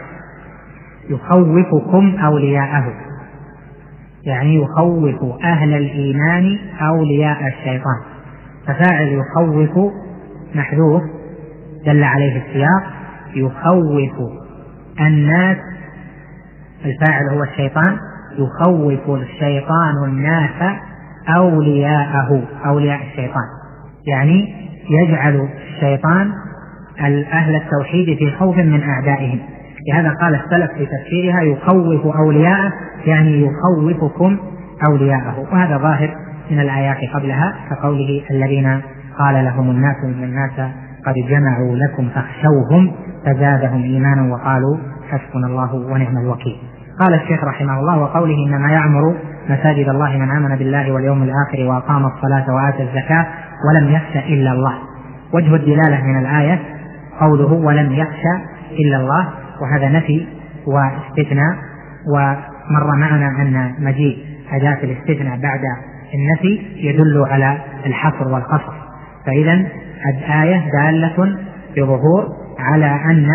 يخوفكم أولياءه، يعني يخوف أهل الإيمان أولياء الشيطان، ففاعل يخوف محذوف دل عليه السياق، يخوف الناس، الفاعل هو الشيطان، يخوف الشيطان الناس أولياءه، أولياء الشيطان، يعني يجعل الشيطان أهل التوحيد في خوف من أعدائهم. لهذا قال السلف في تفسيرها يخوف أولياءه، يعني يخوفكم أولياءه، وهذا ظاهر من الآيات قبلها كقوله الذين قال لهم الناس إن الناس قد جمعوا لكم فاخشوهم فزادهم إيمانا وقالوا حسبنا الله ونعم الوكيل. قال الشيخ رحمه الله وقوله إنما يعمر مساجد الله من آمن بالله واليوم الآخر وأقام الصلاة وآتى الزكاة ولم يخش إلا الله. وجه الدلالة من الآية قوله ولم يخش إلا الله، وهذا نفي واستثناء، ومر معنا أن مجيء أداة الاستثناء بعد النفي يدل على الحصر والقصر، فإذا الآية دالة بظهور على أن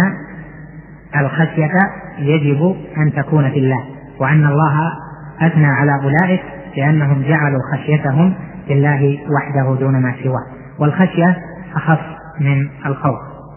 الخشية يجب أن تكون في الله، وأن الله أثنى على أولئك لأنهم جعلوا خشيتهم في الله وحده دون ما سواه، والخشية أخف من الخوف.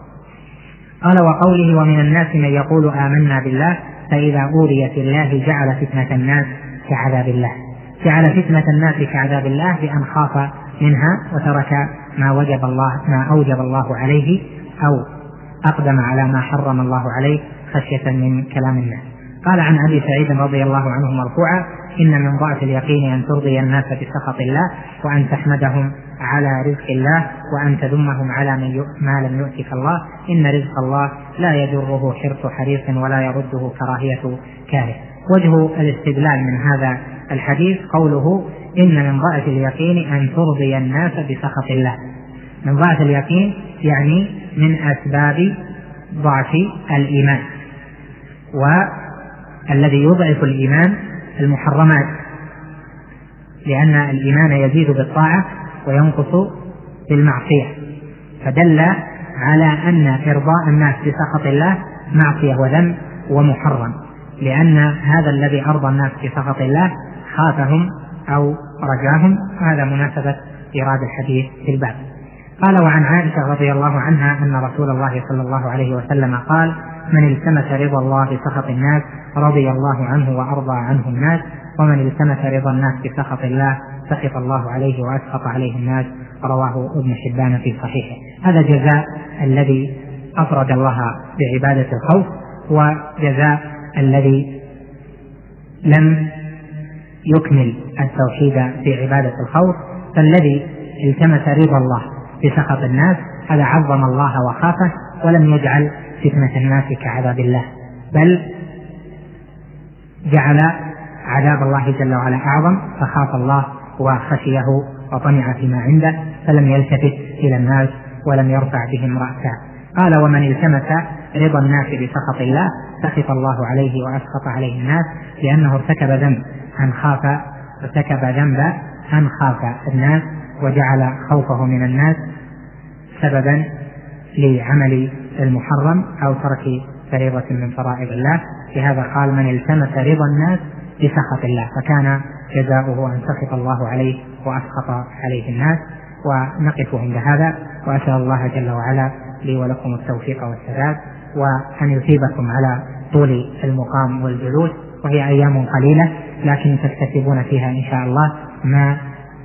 قال وقوله ومن الناس من يقول آمنا بالله فإذا أوذي في الله جعل فتنة الناس كعذاب الله، جعل فتنة الناس كعذاب الله بأن خاف منها وترك ما أوجب الله عليه أو أقدم على ما حرم الله عليه خشية من كلام الناس. قال عن أبي سعيد رضي الله عنه مرفوعا إن من ضعف اليقين أن ترضي الناس بسخط الله وأن تحمدهم على رزق الله وأن تذمهم على ما لم يؤتك الله، إن رزق الله لا يجره حرص حريص ولا يرده كراهية كاره. وجه الاستدلال من هذا الحديث قوله إن من ضعف اليقين أن ترضي الناس بسخط الله. من ضعف اليقين يعني من أسباب ضعف الإيمان. والذي يضعف الإيمان المحرمات، لأن الإيمان يزيد بالطاعة وينقص بالمعصية، فدل على أن إرضاء الناس بسخط الله معصية وذنب ومحرم، لأن هذا الذي أرضى الناس بسخط الله خافهم أو رجاهم. هذا مناسبة إيراد الحديث في الباب. قال: وعن عائشة رضي الله عنها أن رسول الله صلى الله عليه وسلم قال: من التمس رضا الله بسخط الناس رضي الله عنه وأرضى عنه الناس، ومن التمس رضا الناس بسخط الله سخط الله عليه وأسخط عليه الناس. رواه ابن حبان في صحيحه. هذا جزاء الذي أفرد الله بعبادة الخوف، وجزاء الذي لم يكمل التوحيد في عبادة الخوف. فالذي التمس رضا الله بسخط الناس هذا عظم الله وخافه، ولم يجعل فتنة الناس كعذاب الله، بل جعل عذاب الله جل وعلا أعظم، فخاف الله وخشيه وطمع فيما عنده، فلم يلتفت إلى الناس ولم يرفع بهم رأسا. قال: ومن التمس رضا الناس بسخط الله سخط الله عليه وأسخط عليه الناس، لأنه ارتكب ذنب أن خاف الناس، وجعل خوفه من الناس سببا لعمل المحرم أو ترك فريضة من فرائض الله. لهذا قال: من التمس رضا الناس بسخط الله، فكان جزاؤه أن سخط الله عليه وأسخط عليه الناس. ونقف عند هذا، وأسأل الله جل وعلا لي ولكم التوفيق والسداد، وأن يثيبكم على طول المقام والجلوس، وهي أيام قليلة لكن تكتسبون فيها إن شاء الله ما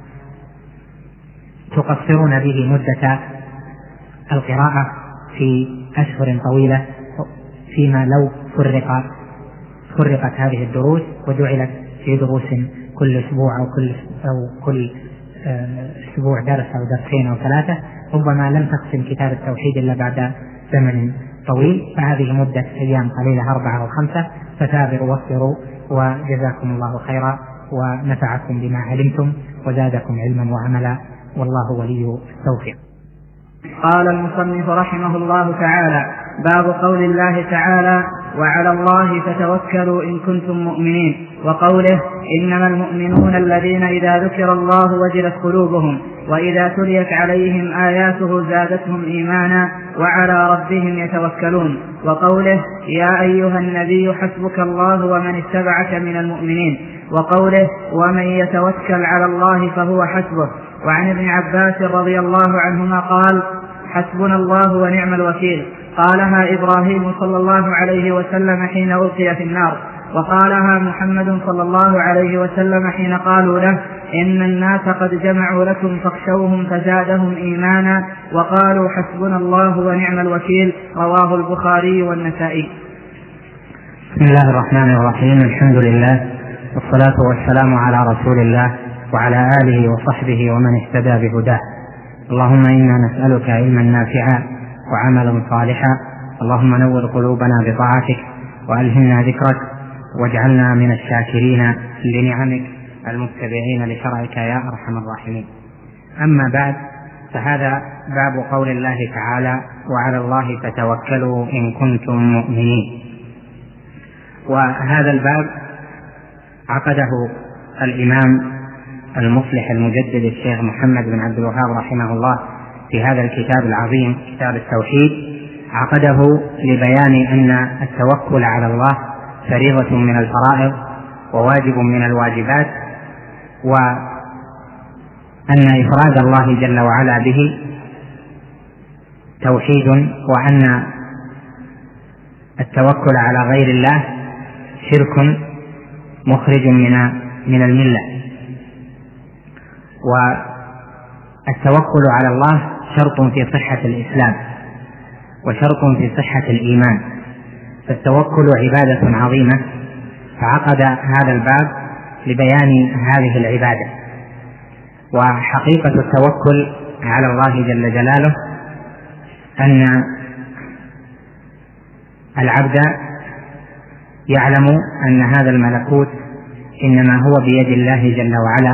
تقصرون به مدة القراءة في أشهر طويلة، فيما لو فرقت هذه الدروس وجعلت في دروس كل أسبوع أو كل أسبوع درس أو درسين أو ثلاثة، ربما لم تقسم كتاب التوحيد إلا بعد زمن طويل. فهذه مدة أيام قليلة 4 أو 5، فتابعوا واصبروا، وجزاكم الله خيرا ونفعكم بما علمتم وزادكم علما وعملا، والله ولي التوفيق. قال المصنف رحمه الله تعالى: باب قول الله تعالى: وعلى الله فتوكلوا إن كنتم مؤمنين، وقوله: إنما المؤمنون الذين إذا ذكر الله وجلت قلوبهم وإذا تليت عليهم آياته زادتهم إيمانا وعلى ربهم يتوكلون، وقوله: يا أيها النبي حسبك الله ومن اتبعك من المؤمنين، وقوله: ومن يتوكل على الله فهو حسبه. وعن ابن عباس رضي الله عنهما قال: حسبنا الله ونعم الوكيل. قالها إبراهيم صلى الله عليه وسلم حين ألقي في النار، وقالها محمد صلى الله عليه وسلم حين قالوا له: إن الناس قد جمعوا لكم فاخشوهم فزادهم إيمانا وقالوا حسبنا الله ونعم الوكيل. رواه البخاري والنسائي. بسم الله الرحمن الرحيم. الحمد لله والصلاة والسلام على رسول الله وعلى آله وصحبه ومن اهتدى بهداه. اللهم إنا نسألك علما نافعا وعملا صالحا، اللهم نور قلوبنا بطاعتك وألهمنا ذكرك، واجعلنا من الشاكرين لنعمك المتبعين لشرعك يا أرحم الراحمين. أما بعد، فهذا باب قول الله تعالى: وعلى الله فتوكلوا إن كنتم مؤمنين. وهذا الباب عقده الإمام المصلح المجدد الشيخ محمد بن عبد الوهاب رحمه الله في هذا الكتاب العظيم كتاب التوحيد، عقده لبيان أن التوكل على الله فريضة من الفرائض وواجب من الواجبات، وأن إفراد الله جل وعلا به توحيد، وأن التوكل على غير الله شرك مخرج من الملة. والتوكل على الله شرط في صحة الإسلام وشرط في صحة الإيمان، فالتوكل عبادة عظيمة، فعقد هذا الباب لبيان هذه العبادة. وحقيقة التوكل على الله جل جلاله أن العبد يعلم أن هذا الملكوت إنما هو بيد الله جل وعلا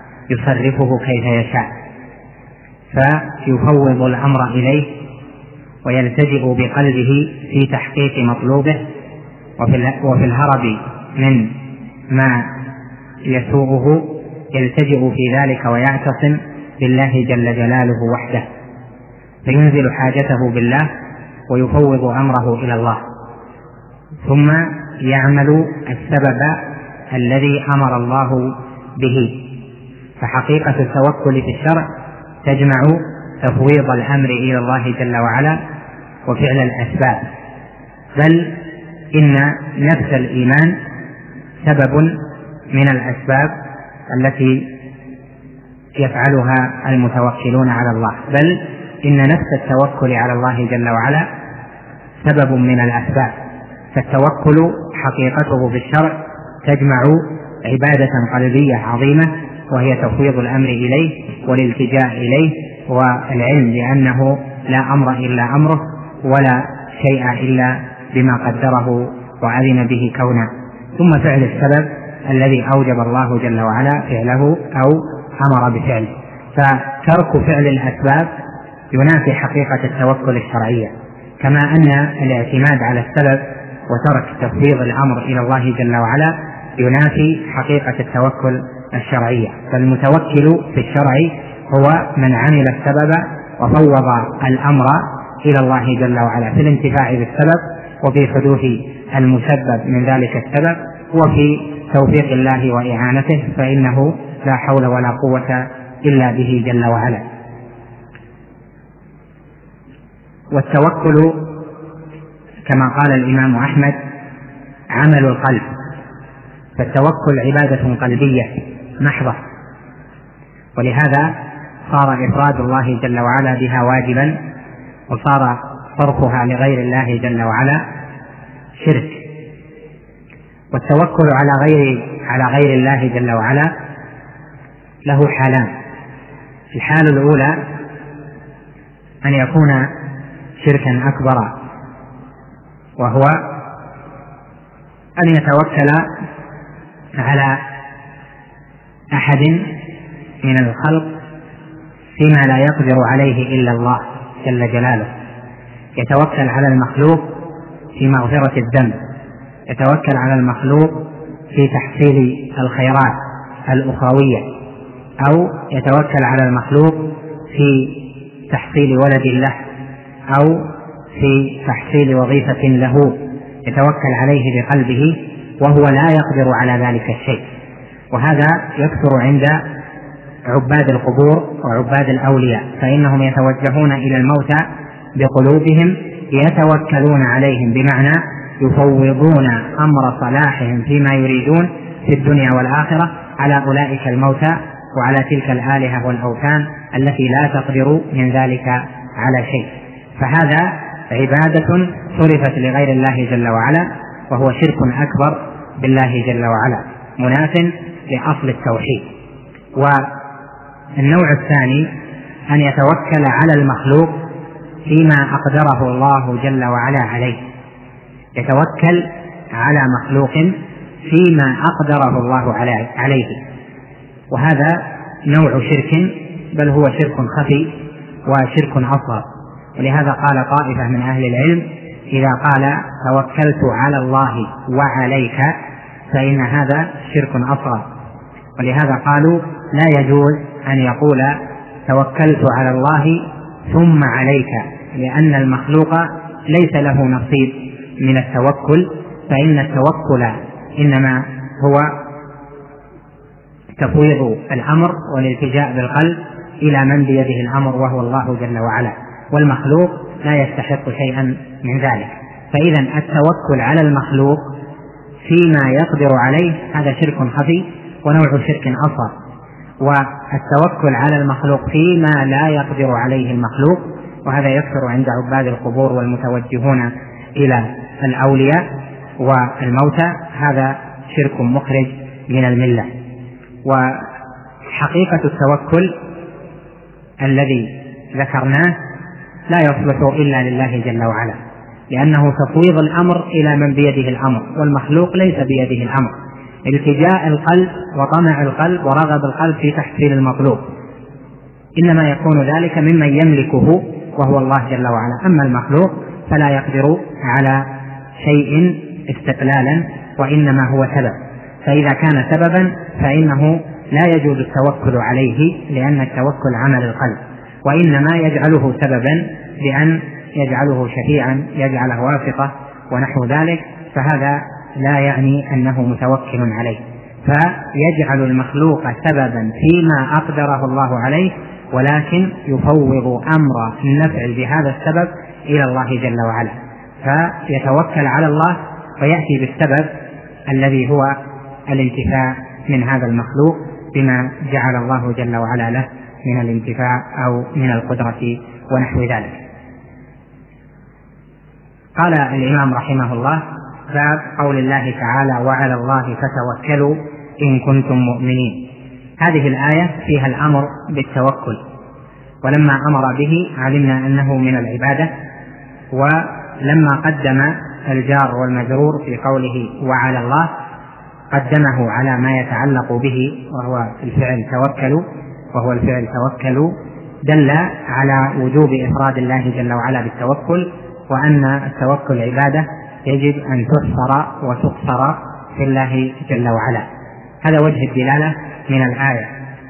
يصرفه كيف يشاء، فيفوض الأمر إليه ويلتجئ بقلبه في تحقيق مطلوبه، وفي الهرب من ما يسوءه يلتجئ في ذلك ويعتصم بالله جل جلاله وحده، فينزل حاجته بالله ويفوض أمره إلى الله، ثم يعمل السبب الذي أمر الله به. فحقيقة التوكل في الشرع تجمع تفويض الأمر إلى الله جل وعلا وفعل الأسباب، بل إن نفس الإيمان سبب من الأسباب التي يفعلها المتوكلون على الله، بل إن نفس التوكل على الله جل وعلا سبب من الأسباب. فالتوكل حقيقته في الشرع تجمع عبادة قلبية عظيمة، وهي تفويض الأمر إليه والالتجاء إليه والعلم بأنه لا أمر إلا أمره ولا شيء إلا بما قدره وأذن به كونه، ثم فعل السبب الذي أوجب الله جل وعلا فعله أو أمر بفعله. فترك فعل الأسباب ينافي حقيقة التوكل الشرعية، كما أن الاعتماد على السبب وترك تفويض الأمر إلى الله جل وعلا ينافي حقيقة التوكل الشرعية. فالمتوكل في الشرع هو من عمل السبب وفوض الأمر إلى الله جل وعلا في الانتفاع بالسبب وفي حدوث المسبب من ذلك السبب وفي توفيق الله وإعانته، فإنه لا حول ولا قوة إلا به جل وعلا. والتوكل كما قال الإمام أحمد عمل القلب، فالتوكل عبادة قلبية محضة، ولهذا صار إفراد الله جل وعلا بها واجبا، وصار صرفها لغير الله جل وعلا شرك. والتوكل على غير الله جل وعلا له حالان. الحال الأولى أن يكون شركا أكبر، وهو أن يتوكل على أحد من الخلق فيما لا يقدر عليه إلا الله جل جلاله، يتوكل على المخلوق في مغفرة الذنب، يتوكل على المخلوق في تحصيل الخيرات الأخروية، أو يتوكل على المخلوق في تحصيل ولد له، أو في تحصيل وظيفة له، يتوكل عليه بقلبه وهو لا يقدر على ذلك الشيء. وهذا يكثر عند عباد القبور وعباد الأولياء، فإنهم يتوجهون إلى الموتى بقلوبهم يتوكلون عليهم، بمعنى يفوضون أمر صلاحهم فيما يريدون في الدنيا والآخرة على أولئك الموتى وعلى تلك الآلهة والأوثان التي لا تقدر من ذلك على شيء. فهذا عبادة صرفت لغير الله جل وعلا، وهو شرك أكبر بالله جل وعلا مناف لأصل التوحيد. والنوع الثاني أن يتوكل على المخلوق فيما أقدره الله جل وعلا عليه، يتوكل على مخلوق فيما أقدره الله عليه، وهذا نوع شرك، بل هو شرك خفي وشرك أصغر. ولهذا قال طائفة من أهل العلم إذا قال توكلت على الله وعليك فإن هذا شرك أصغر، ولهذا قالوا لا يجوز أن يقول توكلت على الله ثم عليك، لأن المخلوق ليس له نصيب من التوكل، فإن التوكل إنما هو تفويض الأمر والالتجاء بالقلب إلى من بيده الأمر وهو الله جل وعلا، والمخلوق لا يستحق شيئا من ذلك. فإذا التوكل على المخلوق فيما يقدر عليه هذا شرك خفي ونوع شرك أصغر، والتوكل على المخلوق فيما لا يقدر عليه المخلوق، وهذا يكثر عند عباد القبور والمتوجهون إلى الأولياء والموتى، هذا شرك مخرج من الملة. وحقيقة التوكل الذي ذكرناه لا يصلح إلا لله جل وعلا، لأنه تفويض الأمر إلى من بيده الأمر، والمخلوق ليس بيده الأمر. التجاء القلب وطمع القلب ورغب القلب في تحصيل المطلوب إنما يكون ذلك ممن يملكه وهو الله جل وعلا. أما المخلوق فلا يقدر على شيء استقلالا، وإنما هو سبب، فإذا كان سببا فإنه لا يجوز التوكل عليه، لأن التوكل عمل القلب، وإنما يجعله سببا بأن يجعله شفيعا، يجعله واسطة ونحو ذلك، فهذا لا يعني أنه متوكل عليه، فيجعل المخلوق سببا فيما أقدره الله عليه، ولكن يفوض أمر النفع بهذا السبب إلى الله جل وعلا، فيتوكل على الله ويأتي بالسبب الذي هو الانتفاع من هذا المخلوق بما جعل الله جل وعلا له من الانتفاع أو من القدرة ونحو ذلك. قال الإمام رحمه الله: باب قول الله تعالى: وعلى الله فتوكلوا إن كنتم مؤمنين. هذه الآية فيها الأمر بالتوكل، ولما أمر به علمنا أنه من العبادة، ولما قدم الجار والمجرور في قوله وعلى الله قدمه على ما يتعلق به وهو الفعل توكلوا، دل على وجوب إفراد الله جل وعلا بالتوكل، وأن التوكل عبادة يجب أن تحصر وتقصر في الله جل وعلا. هذا وجه الدلالة من الآية.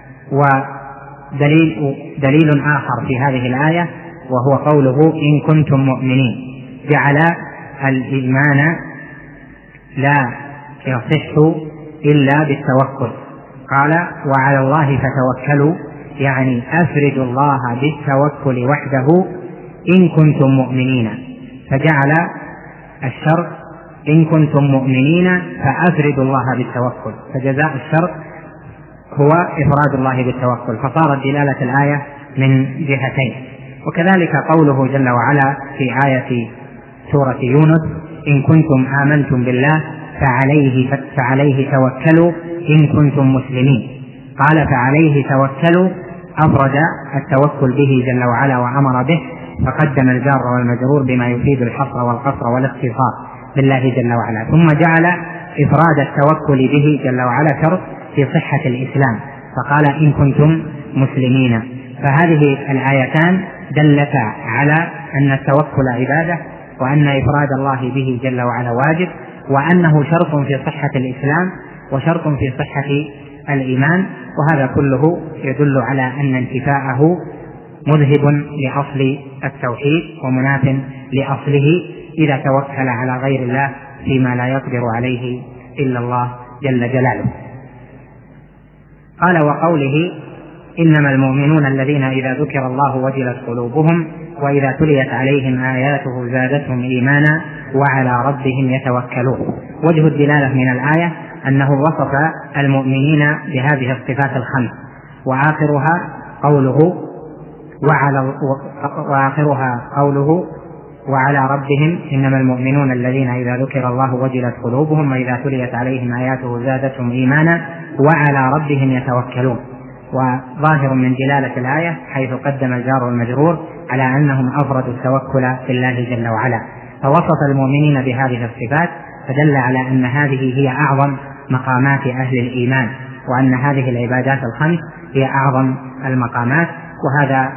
ودليل آخر في هذه الآية وهو قوله إن كنتم مؤمنين، جعل الإيمان لا يصح إلا بالتوكل. قال وعلى الله فتوكلوا، يعني أفردوا الله بالتوكل وحده إن كنتم مؤمنين، فجعل الشرط إن كنتم مؤمنين فأفردوا الله بالتوكل، فجزاء الشرط هو إفراد الله بالتوكل، فصارت دلالة الآية من جهتين. وكذلك قوله جل وعلا في آية سورة يونس: إن كنتم آمنتم بالله فعليه توكلوا إن كنتم مسلمين. قال فعليه توكلوا، أفرد التوكل به جل وعلا وأمر به، فقدم الجار والمجرور بما يفيد الحصر والقصر والاختصاص بالله جل وعلا، ثم جعل إفراد التوكل به جل وعلا شرط في صحة الإسلام، فقال إن كنتم مسلمين. فهذه الآيتان دلتا على أن التوكل عبادة، وأن إفراد الله به جل وعلا واجب، وأنه شرط في صحة الإسلام وشرط في صحة الإيمان، وهذا كله يدل على أن انتفاعه مذهب لأصل التوحيد ومناف لأصله إذا توكل على غير الله فيما لا يقدر عليه إلا الله جل جلاله. قال وقوله إنما المؤمنون الذين إذا ذكر الله وجلت قلوبهم وإذا تليت عليهم آياته زادتهم إيمانا وعلى ربهم يتوكلون. وجه الدلالة من الآية أنه وصف المؤمنين بهذه الصفات الخمس، وآخرها قوله وعلى ربهم إنما المؤمنون الذين إذا ذكر الله وجلت قلوبهم وإذا تليت عليهم آياته زادتهم إيمانا وعلى ربهم يتوكلون. وظاهر من دلالة الآية حيث قدم الجار والمجرور على أنهم أفردوا التوكل في الله جل وعلا، فوصف المؤمنين بهذه الصفات، فدل على أن هذه هي أعظم مقامات أهل الإيمان، وأن هذه العبادات الخمس هي أعظم المقامات، وهذا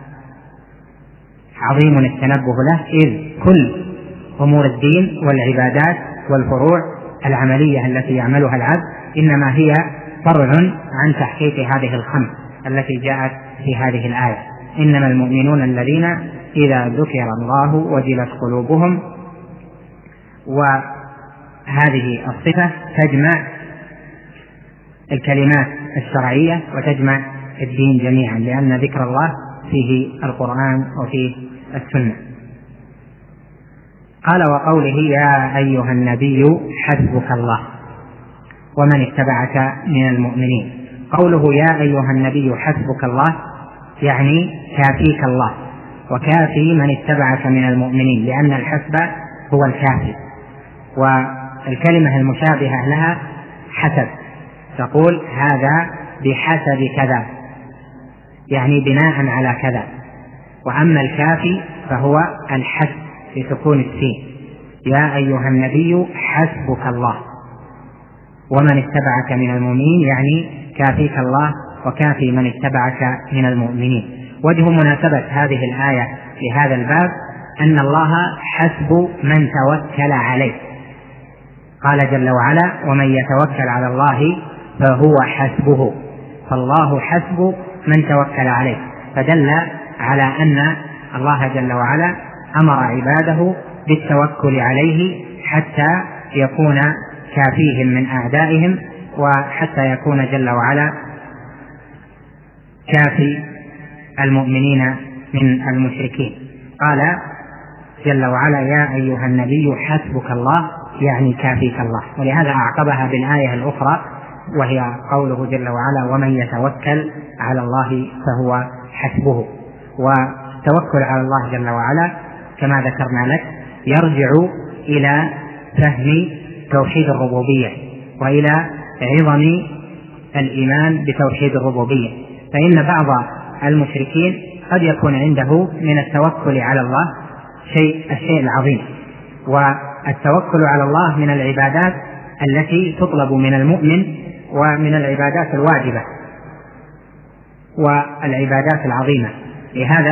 عظيم التنبه له، إذ كل أمور الدين والعبادات والفروع العملية التي يعملها العبد إنما هي فرع عن تحقيق هذه الخمس التي جاءت في هذه الآية: إنما المؤمنون الذين إذا ذكر الله وجلت قلوبهم. وهذه الصفة تجمع الكلمات الشرعية وتجمع الدين جميعا، لأن ذكر الله فيه القرآن وفيه السنة. قال وقوله يا أيها النبي حسبك الله ومن اتبعك من المؤمنين. قوله يا أيها النبي حسبك الله يعني كافيك الله وكافي من اتبعك من المؤمنين، لأن الحسب هو الكافي. والكلمة المشابهة لها حسب، تقول هذا بحسب كذا، يعني بناء على كذا. وأما الكافي فهو الحسب بسكون السين: يا أيها النبي حسبك الله ومن اتبعك من المؤمنين، يعني كافيك الله وكافي من اتبعك من المؤمنين. وجه مناسبة هذه الآية لهذا الباب أن الله حسب من توكل عليه. قال جل وعلا: ومن يتوكل على الله فهو حسبه. فالله حسب من توكل عليه، فدل على أن الله جل وعلا أمر عباده بالتوكل عليه حتى يكون كافيهم من أعدائهم، وحتى يكون جل وعلا كافي المؤمنين من المشركين. قال جل وعلا: يا أيها النبي حسبك الله، يعني كافيك الله. ولهذا أعقبها بالآية الأخرى وهي قوله جل وعلا: ومن يتوكل على الله فهو حسبه. والتوكل على الله جل وعلا كما ذكرنا لك يرجع إلى فهم توحيد الربوبية وإلى عظم الإيمان بتوحيد الربوبية. فإن بعض المشركين قد يكون عنده من التوكل على الله الشيء العظيم، والتوكل على الله من العبادات التي تطلب من المؤمن ومن العبادات الواجبة والعبادات العظيمة. لهذا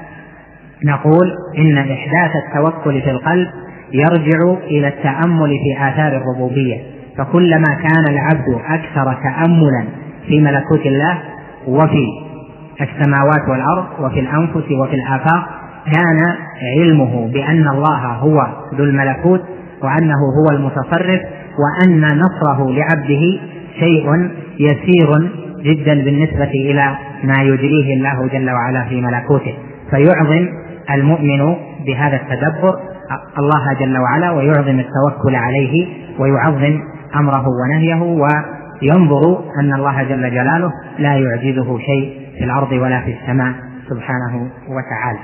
نقول إن إحداث التوكل في القلب يرجع إلى التأمل في آثار الربوبية، فكلما كان العبد أكثر تأملا في ملكوت الله وفي السماوات والأرض وفي الأنفس وفي الآفاق كان علمه بأن الله هو ذو الملكوت وأنه هو المتصرف، وأن نصره لعبده شيء يسير جدا بالنسبة إلى ما يجريه الله جل وعلا في ملكوته. فيعظم المؤمن بهذا التدبر الله جل وعلا، ويعظم التوكل عليه، ويعظم أمره ونهيه، وينظر أن الله جل جلاله لا يعجزه شيء في الأرض ولا في السماء سبحانه وتعالى.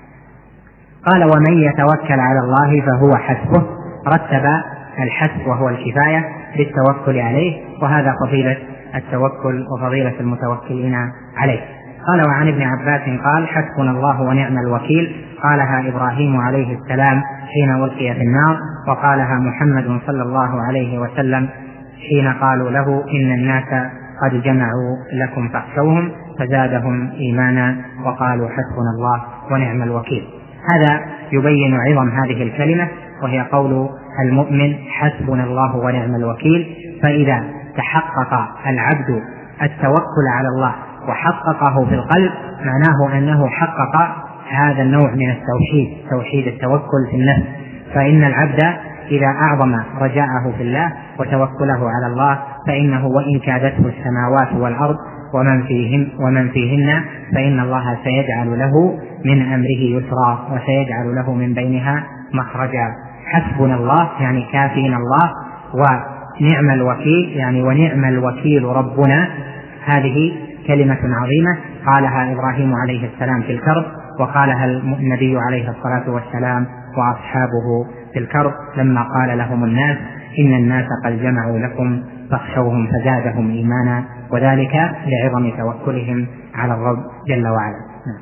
قال: ومن يتوكل على الله فهو حسبه. رتب الحسب وهو الكفاية بالتوكل عليه، وهذا فضيلة التوكل وفضيلة المتوكلين عليه. قال: وعن ابن عباس قال: حسبنا الله ونعم الوكيل. قالها إبراهيم عليه السلام حين ألقي في النار، وقالها محمد صلى الله عليه وسلم حين قالوا له: إن الناس قد جمعوا لكم فاخشوهم، فزادهم إيمانا وقالوا حسبنا الله ونعم الوكيل. هذا يبين عظم هذه الكلمة، وهي قول المؤمن: حسبنا الله ونعم الوكيل. فإذا تحقق العبد التوكل على الله وحققه في القلب معناه أنه حقق هذا النوع من التوحيد، توحيد التوكل في النفس. فإن العبد إذا أعظم رجاءه في الله وتوكله على الله فإنه وإن كادته السماوات والأرض ومن فيهن فإن الله سيجعل له من أمره يسرا وسيجعل له من بينها مخرجا. حسبنا الله يعني كافينا الله، ونعم الوكيل يعني ونعم الوكيل ربنا. هذه كلمة عظيمة قالها إبراهيم عليه السلام في الكرب، وقالها النبي عليه الصلاة والسلام وأصحابه في الكرب لما قال لهم الناس: إن الناس قد جمعوا لكم فاخشوهم فزادهم إيمانا، وذلك لعظم توكلهم على الرب جل وعلا.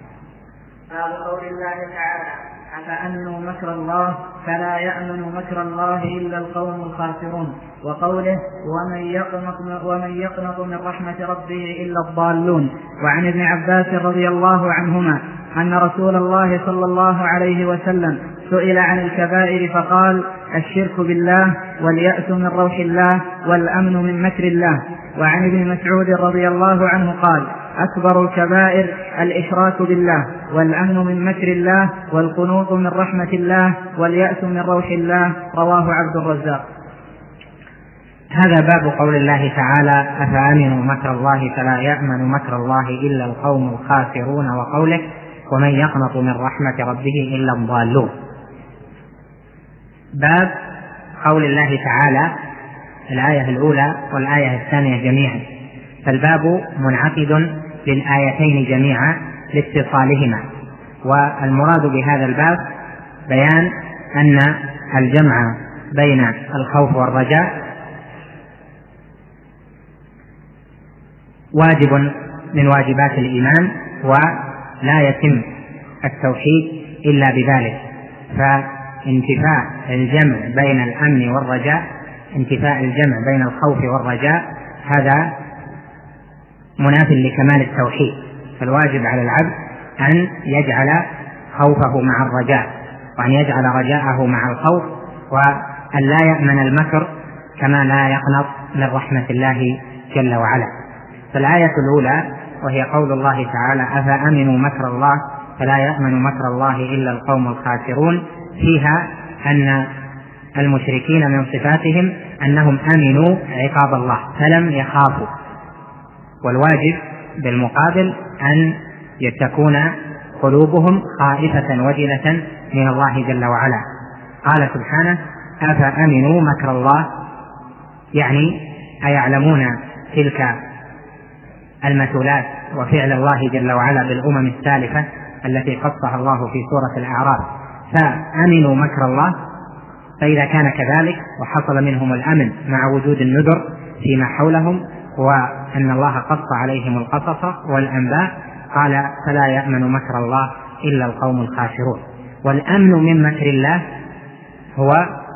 باب قول الله تعالى: أفأمنوا مكر الله فلا يأمن مكر الله إلا القوم الخاسرون. وقوله: ومن يقنط من رحمة ربه إلا الضالون. وعن ابن عباس رضي الله عنهما أن رسول الله صلى الله عليه وسلم سئل عن الكبائر فقال: الشرك بالله، واليأس من روح الله، والأمن من مكر الله. وعن ابن مسعود رضي الله عنه قال: أكبر الكبائر الإشراك بالله، والأمن من مكر الله، والقنوط من رحمة الله، واليأس من روح الله. رواه عبد الرزاق. هذا باب قول الله تعالى: أفأمنوا مكر الله فلا يأمن مكر الله إلا القوم الخاسرون. وقوله: ومن يقنط من رحمة ربه إلا الضالون. باب قول الله تعالى الآية الأولى والآية الثانية جميعا، فالباب منعقد للآيتين جميعا لاتصالهما. والمراد بهذا الباب بيان أن الجمع بين الخوف والرجاء واجب من واجبات الإيمان، ولا يتم التوحيد إلا بذلك. فانتفاء الجمع بين الأمن والرجاء، انتفاء الجمع بين الخوف والرجاء، هذا مناف لكمال التوحيد. فالواجب على العبد أن يجعل خوفه مع الرجاء، وأن يجعل رجاءه مع الخوف، وأن لا يأمن المكر كما لا يقنط من رحمة الله جل وعلا. فالآية الأولى وهي قول الله تعالى: أفأمنوا مكر الله فلا يأمن مكر الله إلا القوم الخاسرون، فيها أن المشركين من صفاتهم أنهم أمنوا عقاب الله فلم يخافوا، والواجب بالمقابل أن تكون قلوبهم خائفة وجلة من الله جل وعلا. قال سبحانه: أفأمنوا مكر الله، يعني أيعلمون تلك المثلات وفعل الله جل وعلا بالأمم السالفة التي قصها الله في سورة الأعراف، فأمنوا مكر الله. فإذا كان كذلك وحصل منهم الأمن مع وجود النذر فيما حولهم وأن الله قص عليهم القصص والأنباء، قال: فلا يأمن مكر الله إلا القوم الخاسرون. والأمن من مكر الله هو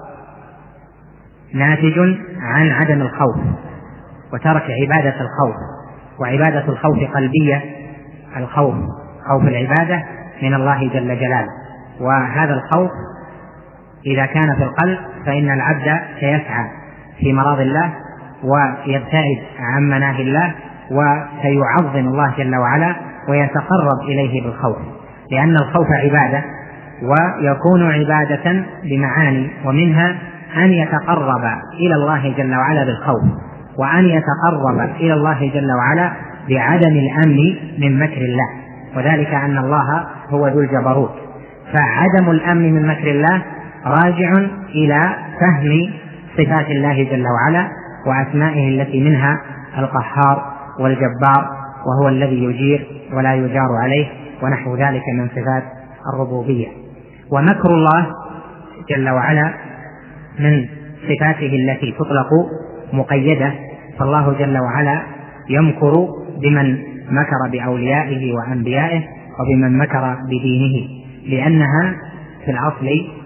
ناتج عن عدم الخوف وترك عبادة الخوف، وعبادة الخوف قلبية، الخوف خوف العبادة من الله جل جلاله، وهذا الخوف إذا كان في القلب فإن العبد سيسعى في مراد الله ويبتعد عن مناهي الله وسيعظم الله جل وعلا ويتقرب إليه بالخوف، لأن الخوف عبادة، ويكون عبادة بمعاني، ومنها أن يتقرب إلى الله جل وعلا بالخوف، وأن يتقرب إلى الله جل وعلا بعدم الأمن من مكر الله، وذلك أن الله هو ذو الجبروت. فعدم الأمن من مكر الله راجع إلى فهم صفات الله جل وعلا وأسمائه التي منها القهار والجبار، وهو الذي يجير ولا يجار عليه، ونحو ذلك من صفات الربوبية. ومكر الله جل وعلا من صفاته التي تطلق مقيدة، فالله جل وعلا يمكر بمن مكر بأوليائه وأنبيائه وبمن مكر بدينه، لأنها في الأصل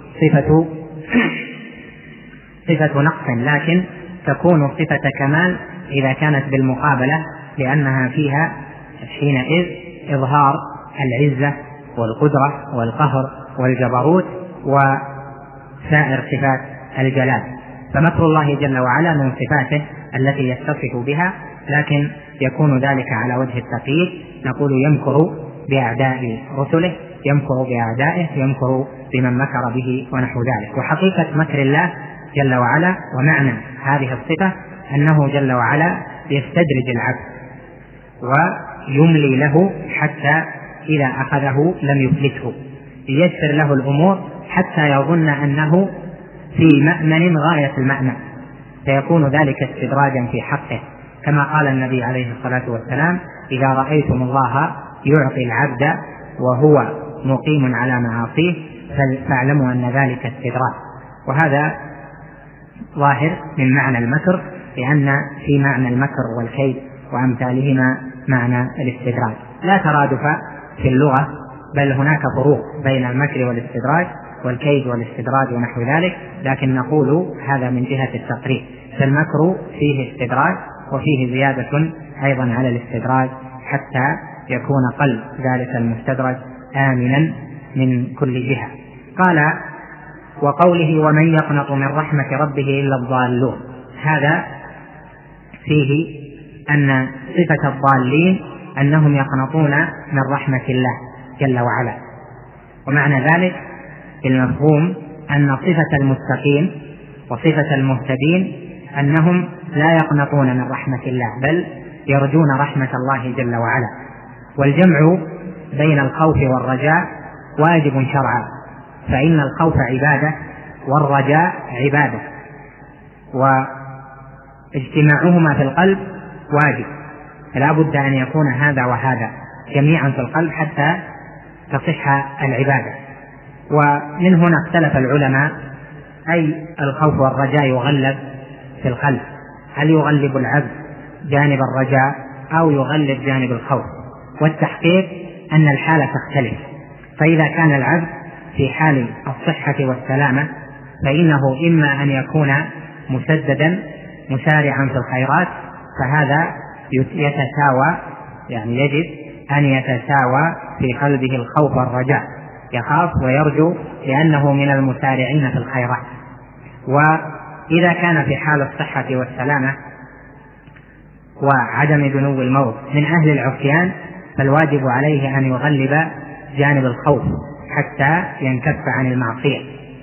صفة نقص، لكن تكون صفة كمال إذا كانت بالمقابلة، لأنها فيها حينئذ إظهار العزة والقدرة والقهر والجبروت وسائر صفات الجلال. فمكر الله جل وعلا من صفاته التي يتصف بها، لكن يكون ذلك على وجه التقييد، نقول يمكر بأعداء رسله، يمكر بأعدائه، يمكر بمن مكر به ونحو ذلك. وحقيقة مكر الله جل وعلا ومعنى هذه الصفة أنه جل وعلا يستدرج العبد ويملي له حتى إذا أخذه لم يفلته، ييسر له الأمور حتى يظن أنه في مأمن غاية المأمن، فيكون ذلك استدراجا في حقه، كما قال النبي عليه الصلاة والسلام: إذا رأيتم الله يعطي العبد وهو مقيم على معاصيه فاعلموا أن ذلك استدراج. وهذا ظاهر من معنى المكر، لأن في معنى المكر والكيد وأمثالهما معنى الاستدراج. لا ترادف في اللغة، بل هناك فروق بين المكر والاستدراج والكيد والاستدراج ونحو ذلك، لكن نقول هذا من جهة التقريب، فالمكر فيه استدراج وفيه زيادة أيضا على الاستدراج حتى يكون قلب ذلك المستدرج آمنا من كل جهة. قال: وقوله: ومن يقنط من رحمة ربه إلا الضالون، هذا فيه أن صفة الضالين أنهم يقنطون من رحمة الله جل وعلا، ومعنى ذلك بالمفهوم أن صفة المتقين وصفة المهتدين أنهم لا يقنطون من رحمة الله، بل يرجون رحمة الله جل وعلا. والجمع بين الخوف والرجاء واجب شرعا، فإن الخوف عبادة والرجاء عبادة، واجتماعهما في القلب واجب، فلا بد أن يكون هذا وهذا جميعا في القلب حتى تصح العبادة. ومن هنا اختلف العلماء: أي الخوف والرجاء يغلب في القلب؟ هل يغلب العبد جانب الرجاء أو يغلب جانب الخوف؟ والتحقيق أن الحالة تختلف، فإذا كان العبد في حال الصحة والسلامة فإنه إما أن يكون مسددا مسارعا في الخيرات، فهذا يتساوى، يعني يجب أن يتساوى في قلبه الخوف والرجاء. يخاف ويرجو لأنه من المسارعين في الخيرات. وإذا كان في حال الصحة والسلامة وعدم دنو الموت من أهل العصيان فالواجب عليه أن يغلب جانب الخوف حتى ينكف عن المعصية.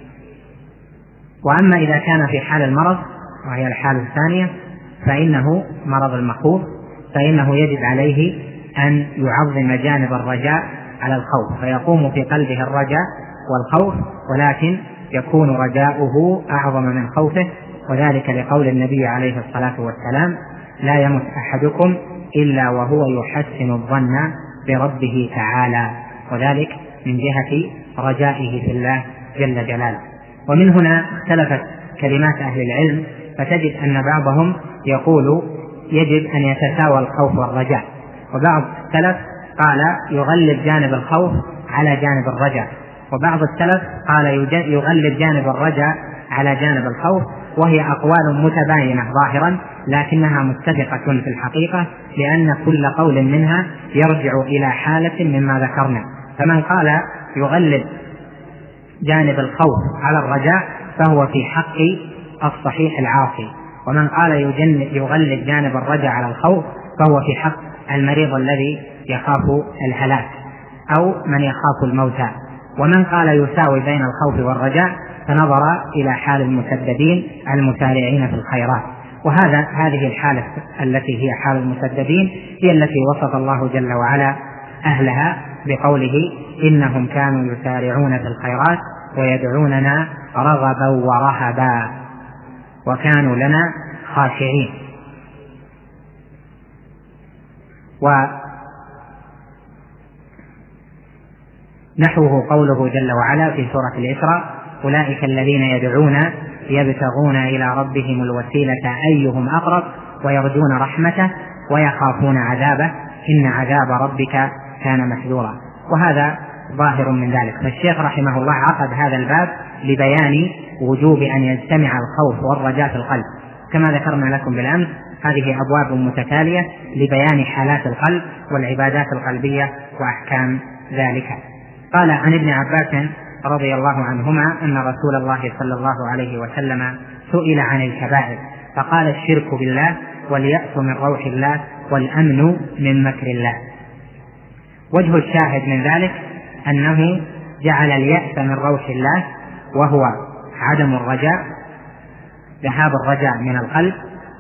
وأما إذا كان في حال المرض وهي الحالة الثانية فإنه مرض المخوف، فإنه يجب عليه أن يعظم جانب الرجاء على الخوف، فيقوم في قلبه الرجاء والخوف، ولكن يكون رجاؤه أعظم من خوفه، وذلك لقول النبي عليه الصلاة والسلام: لا يمت أحدكم إلا وهو يحسن الظن بربه تعالى، وذلك من جهة رجائه في الله جل جلاله. ومن هنا اختلفت كلمات أهل العلم، فتجد أن بعضهم يقول يجب أن يتساوى الخوف والرجاء، وبعض السلف قال يغلب جانب الخوف على جانب الرجاء، وبعض السلف قال يغلب جانب الرجاء على جانب الخوف، وهي أقوال متباينة ظاهرا لكنها متفقة في الحقيقة، لأن كل قول منها يرجع إلى حالة مما ذكرنا. فمن قال يغلب جانب الخوف على الرجاء فهو في حق الصحيح العاصي، ومن قال يغلب جانب الرجاء على الخوف فهو في حق المريض الذي يخاف الهلاك أو من يخاف الموت. ومن قال يساوي بين الخوف والرجاء فنظر إلى حال المسددين المسارعين في الخيرات، هذه الحالة التي هي حال المسددين هي التي وصف الله جل وعلا أهلها بقوله: إنهم كانوا يسارعون في الخيرات ويدعوننا رغبا ورهبا وكانوا لنا خاشعين. ونحوه قوله جل وعلا في سورة الإسراء: أولئك الذين يدعون يبتغون إلى ربهم الوسيلة أيهم أقرب ويرجون رحمته ويخافون عذابه إن عذاب ربك كان محذورا. وهذا ظاهر من ذلك. فالشيخ رحمه الله عقد هذا الباب لبيان وجوب أن يجتمع الخوف والرجاء في القلب، كما ذكرنا لكم بالأمس هذه أبواب متتالية لبيان حالات القلب والعبادات القلبية وأحكام ذلك. قال عن ابن عباس رضي الله عنهما أن رسول الله صلى الله عليه وسلم سئل عن الكبائر فقال: الشرك بالله واليأس من روح الله والأمن من مكر الله. وجه الشاهد من ذلك أنه جعل اليأس من روح الله وهو عدم الرجاء، ذهاب الرجاء من القلب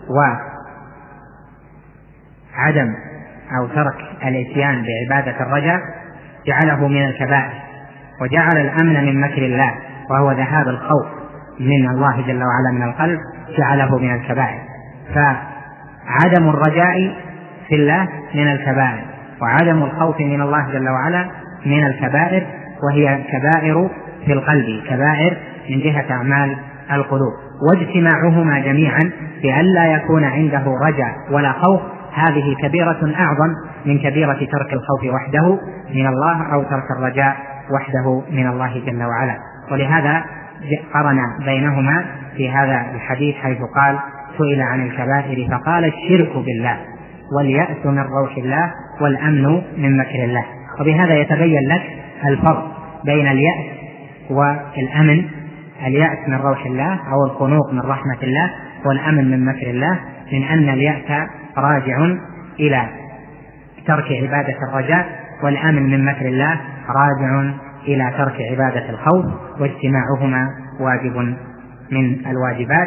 وعدم أو ترك الإتيان بعبادة الرجاء، جعله من الكبائر. وجعل الأمن من مكر الله وهو ذهاب الخوف من الله جل وعلا من القلب، جعله من الكبائر. فعدم الرجاء في الله من الكبائر، وعدم الخوف من الله جل وعلا من الكبائر، وهي كبائر في القلب، كبائر من جهة أعمال القلوب. واجتماعهما جميعا بأن لا يكون عنده رجاء ولا خوف هذه كبيرة أعظم من كبيرة ترك الخوف وحده من الله أو ترك الرجاء وحده من الله جل وعلا. ولهذا قرن بينهما في هذا الحديث حيث قال: سئل عن الكبائر فقال: الشرك بالله واليأس من روح الله والأمن من مكر الله. وبهذا يتبين لك الفرق بين اليأس والأمن. اليأس من روح الله أو القنوط من رحمة الله، والأمن من مكر الله، من أن اليأس راجع إلى ترك عبادة الرجاء، والأمن من مكر الله راجع إلى ترك عبادة الخوف، واجتماعهما واجب من الواجبات،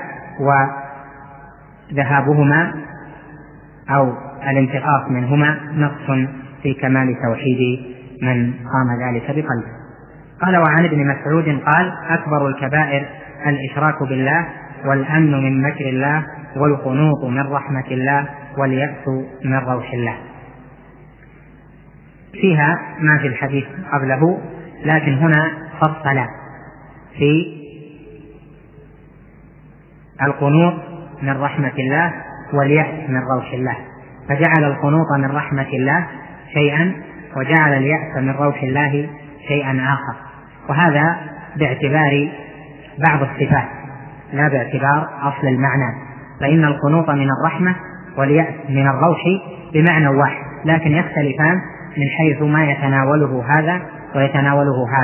وذهابهما أو الانتقاص منهما نقص في كمال توحيد من قام ذلك بقلبه. قال: وعن ابن مسعود قال: أكبر الكبائر الإشراك بالله والأمن من مكر الله والقنوط من رحمة الله واليأس من روح الله. فيها ما في الحديث قبله، لكن هنا فصل في القنوط من رحمة الله واليأس من روح الله، فجعل القنوط من رحمة الله شيئا وجعل اليأس من روح الله شيئا آخر، وهذا باعتبار بعض الصفات لا باعتبار أصل المعنى، فإن القنوط من الرحمة واليأس من الروح بمعنى واحد، لكن يختلفان من حيث ما يتناوله هذا ويتناوله هذا.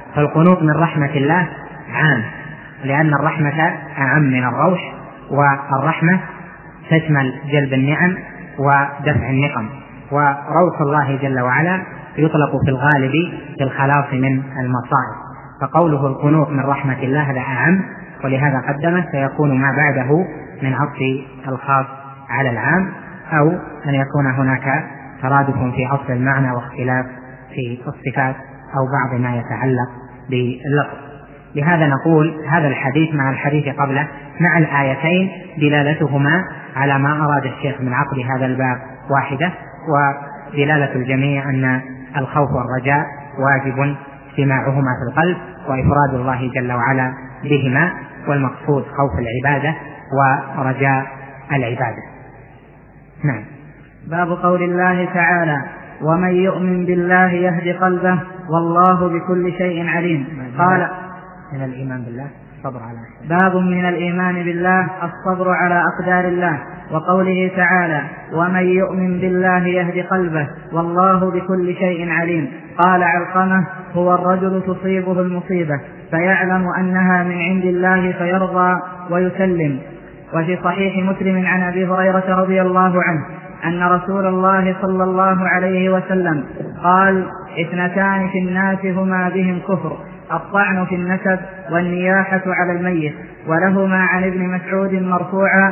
فالقنوط من رحمة الله عام، لأن الرحمة أعم من الروح، والرحمة تشمل جلب النعم ودفع النقم، وروح الله جل وعلا يطلق في الغالب في الخلاص من المصائب، فقوله القنوط من رحمة الله هذا أعم، ولهذا قدمه، فيكون ما بعده من عطف الخاص على العام، أو أن يكون هناك ترادف في أصل المعنى واختلاف في الصفات أو بعض ما يتعلق باللفظ. لهذا نقول هذا الحديث مع الحديث قبله مع الآيتين دلالتهما على ما أراد الشيخ من عقد هذا الباب واحدة، ودلالة الجميع أن الخوف والرجاء واجب اجتماعهما في القلب وإفراد الله جل وعلا بهما، والمقصود خوف العبادة ورجاء العبادة. نعم. باب قول الله تعالى: ومن يؤمن بالله يهد قلبه والله بكل شيء عليم. قال: من الإيمان بالله الصبر على باب من الإيمان بالله الصبر على أقدار الله. وقوله تعالى: ومن يؤمن بالله يهد قلبه والله بكل شيء عليم. قال علقمة: هو الرجل تصيبه المصيبة فيعلم أنها من عند الله فيرضى ويسلم. وفي صحيح مسلم عن أبي هريرة رضي الله عنه أن رسول الله صلى الله عليه وسلم قال: اثنتان في الناس هما بهم كفر، الطعن في النسب والنياحة على الميت. ولهما عن ابن مسعود مرفوعا: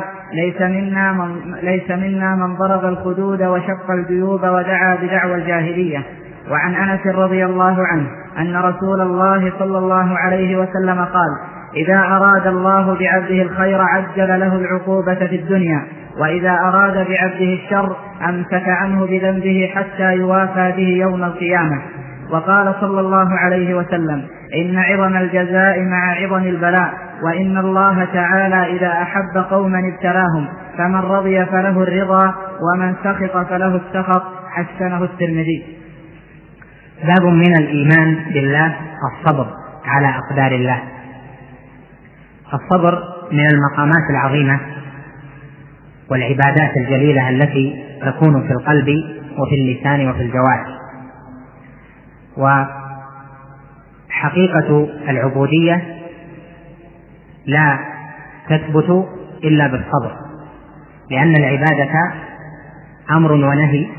ليس منا من ضرب الخدود وشق الجيوب ودعا بدعوى الجاهلية. وعن أنس رضي الله عنه أن رسول الله صلى الله عليه وسلم قال: إذا أراد الله بعبده الخير عجل له العقوبة في الدنيا، وإذا أراد بعبده الشر أمسك عنه بذنبه حتى يوافى به يوم القيامة. وقال صلى الله عليه وسلم: إن عظم الجزاء مع عظم البلاء، وإن الله تعالى إذا أحب قوما ابتلاهم، فمن رضي فله الرضا ومن سخط فله السخط. حسنه الترمذي. باب من الإيمان بالله الصبر على أقدار الله. الصبر من المقامات العظيمة والعبادات الجليلة التي تكون في القلب وفي اللسان وفي الجوارح، وحقيقة العبودية لا تثبت إلا بالصبر، لأن العبادة أمر ونهي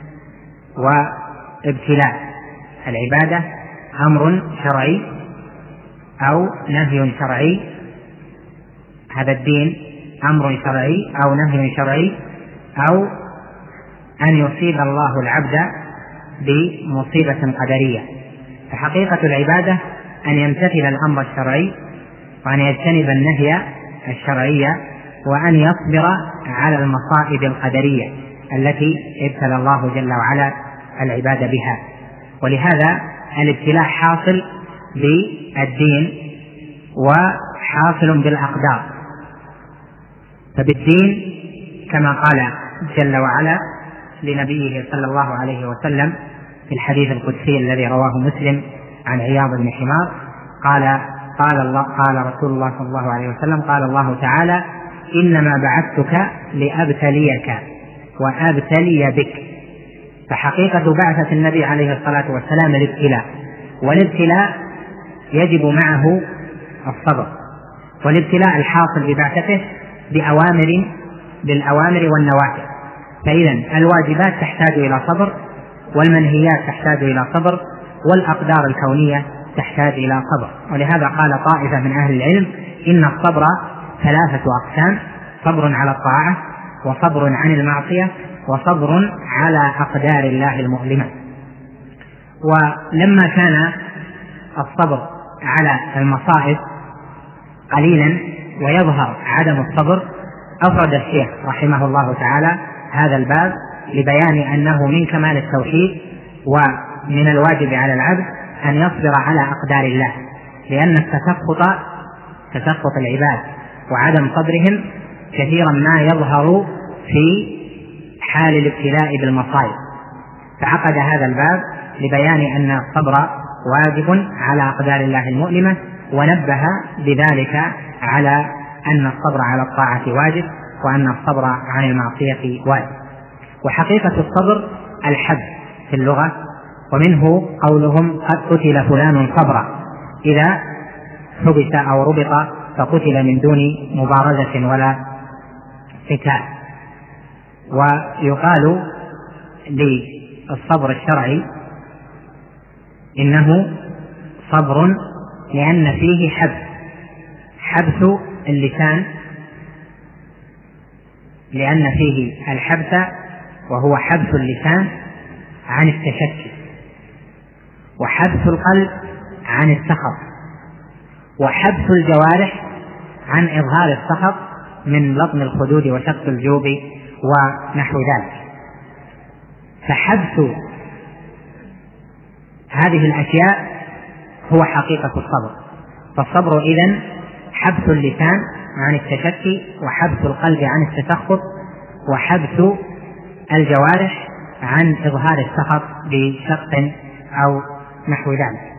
وابتلاء. العبادة أمر شرعي أو نهي شرعي، هذا الدين أمر شرعي أو نهي شرعي، أو أن يصيب الله العبد بمصيبة قدرية. فحقيقة العبادة أن يمتثل الأمر الشرعي وأن يجتنب النهي الشرعي وأن يصبر على المصائب القدرية التي ابتلى الله جل وعلا العباد بها. ولهذا الابتلاء حاصل بالدين وحاصل بالأقدار. فبالدين كما قال جل وعلا لنبيه صلى الله عليه وسلم في الحديث القدسي الذي رواه مسلم عن عياض بن حمار قال رسول الله صلى الله عليه وسلم: قال الله تعالى: إنما بعثتك لأبتليك وأبتلي بك. فحقيقة بعثة النبي عليه الصلاة والسلام الابتلاء، والابتلاء يجب معه الصبر، والابتلاء الحاصل ببعثته بالأوامر والنواهي. فإذا الواجبات تحتاج إلى صبر، والمنهيات تحتاج إلى صبر، والأقدار الكونية تحتاج إلى صبر. ولهذا قال طائفة من أهل العلم: إن الصبر 3 أقسام: صبر على الطاعة، وصبر عن المعصية، وصبر على أقدار الله المؤلمة. ولما كان الصبر على المصائب قليلا ويظهر عدم الصبر، أفرد الشيخ رحمه الله تعالى هذا الباب لبيان أنه من كمال التوحيد ومن الواجب على العبد أن يصبر على أقدار الله، لأن تسخط العباد وعدم صبرهم كثيرا ما يظهر في حال الابتلاء بالمصائب. فعقد هذا الباب لبيان أن الصبر واجب على أقدار الله المؤلمة، ونبه بذلك على أن الصبر على الطاعة واجب، وأن الصبر عن المعصية واجب. وحقيقة الصبر الحب في اللغة، ومنه قولهم: قد قتل فلان صبرا، إذا حبس أو ربط فقتل من دون مبارزة ولا قتال. ويقال للصبر الشرعي إنه صبر لأن فيه حبس اللسان، لأن فيه الحبس وهو حبس اللسان عن التشكي، وحبس القلب عن السخط، وحبس الجوارح عن إظهار السخط من لطم الخدود وشق الجيوب ونحو ذلك. فحبس هذه الأشياء هو حقيقة الصبر. فالصبر إذن حبس اللسان عن التشكي، وحبس القلب عن التسخط، وحبس الجوارح عن إظهار السخط بشق أو نحو ذلك.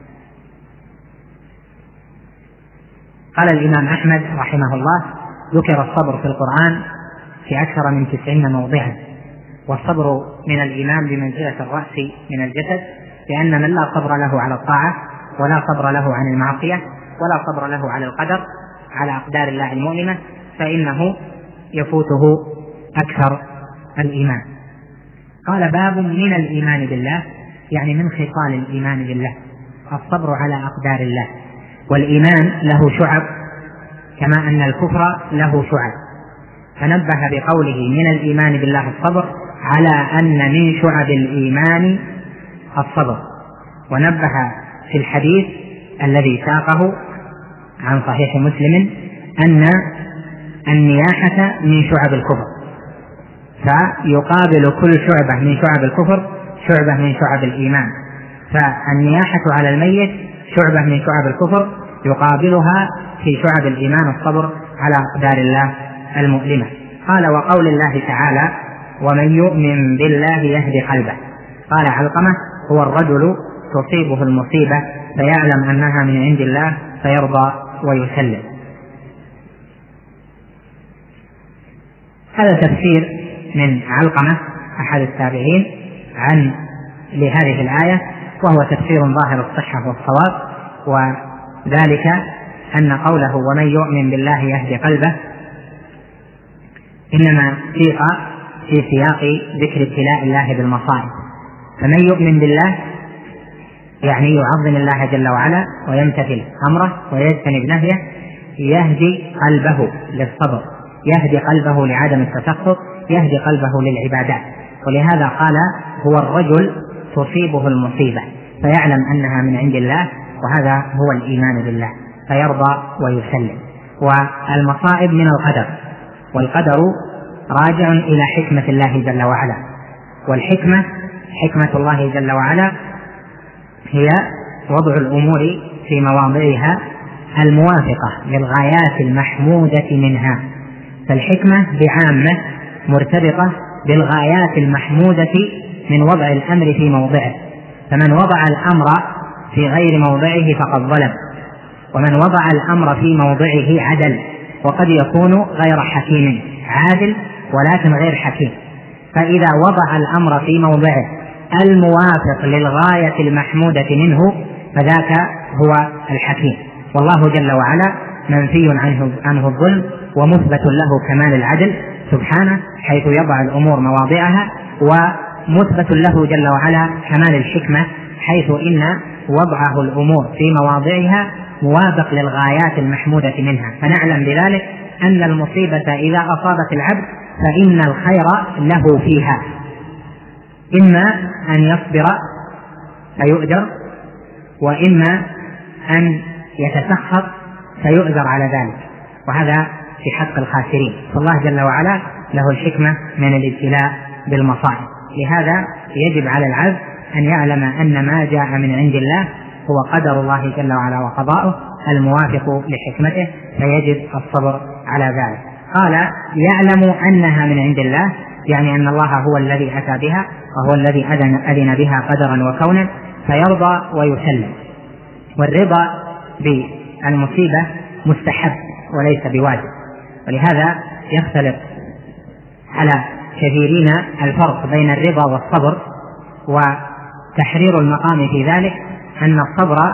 قال الإمام أحمد رحمه الله: ذكر الصبر في القرآن في أكثر من 90 موضعا، والصبر من الإيمان بمنزلة الرأس من الجسد، لأن من لا صبر له على الطاعة ولا صبر له عن المعصية ولا صبر له على القدر، على أقدار الله المؤلمة، فإنه يفوته أكثر الإيمان. قال: باب من الإيمان بالله، يعني من خصال الإيمان بالله الصبر على أقدار الله. والإيمان له شعب كما أن الكفر له شعب، فنبه بقوله من الإيمان بالله الصبر على أن من شعب الإيمان الصبر، ونبه في الحديث الذي ساقه عن صحيح مسلم أن النياحة من شعب الكفر، فيقابل كل شعبة من شعب الكفر شعبة من شعب الإيمان. فالنياحة على الميت شعبة من شعب الكفر، يقابلها في شعب الإيمان الصبر على أقدار الله المؤلمة. قال: وقول الله تعالى: ومن يؤمن بالله يهدي قلبه. قال علقمة: هو الرجل تصيبه المصيبة فيعلم أنها من عند الله فيرضى ويسلم. هذا تفسير من علقمة أحد التابعين لهذه الآية، وهو تفسير ظاهر الصحة والصواب، وذلك أن قوله ومن يؤمن بالله يهدي قلبه إنما سيق في سياق ذكر ابتلاء الله بالمصائب. فمن يؤمن بالله يعني يعظم الله جل وعلا ويمتثل أمره ويجتنب نهيه، يهدي قلبه للصبر، يهدي قلبه لعدم التسخط، يهدي قلبه للعبادات. ولهذا قال: هو الرجل تصيبه المصيبة فيعلم أنها من عند الله، وهذا هو الإيمان بالله، فيرضى ويسلم. والمصائب من القدر، والقدر راجع إلى حكمة الله جل وعلا، والحكمة حكمة الله جل وعلا هي وضع الأمور في مواضعها الموافقة للغايات المحمودة منها. فالحكمة بعامة مرتبطة بالغايات المحمودة من وضع الأمر في موضعه، فمن وضع الأمر في غير موضعه فقد ظلم، ومن وضع الأمر في موضعه عدل، وقد يكون غير حكيم، عادل ولكن غير حكيم. فإذا وضع الأمر في موضعه الموافق للغاية المحمودة منه فذاك هو الحكيم. والله جل وعلا منفي عنه الظلم، ومثبت له كمال العدل سبحانه حيث يضع الأمور مواضعها، ومثبت له جل وعلا كمال الحكمة حيث إن وضعه الأمور في مواضعها موافق للغايات المحمودة منها. فنعلم بذلك أن المصيبة إذا أصابت العبد فإن الخير له فيها، إما أن يصبر فيؤجر، وإما أن يتسخط فيؤجر على ذلك، وهذا في حق الخاسرين. فالله جل وعلا له الحكمة من الابتلاء بالمصائب. لهذا يجب على العبد أن يعلم أن ما جاء من عند الله هو قدر الله جل وعلا وقضاؤه الموافق لحكمته، فيجب الصبر على ذلك. قال: يعلم أنها من عند الله، يعني أن الله هو الذي أتى بها وهو الذي أذن بها قدرا وكونا، فيرضى ويسلم. والرضا بالمصيبة مستحب وليس بواجب، ولهذا يختلف على كثيرين الفرق بين الرضا والصبر. وتحرير المقام في ذلك أن الصبر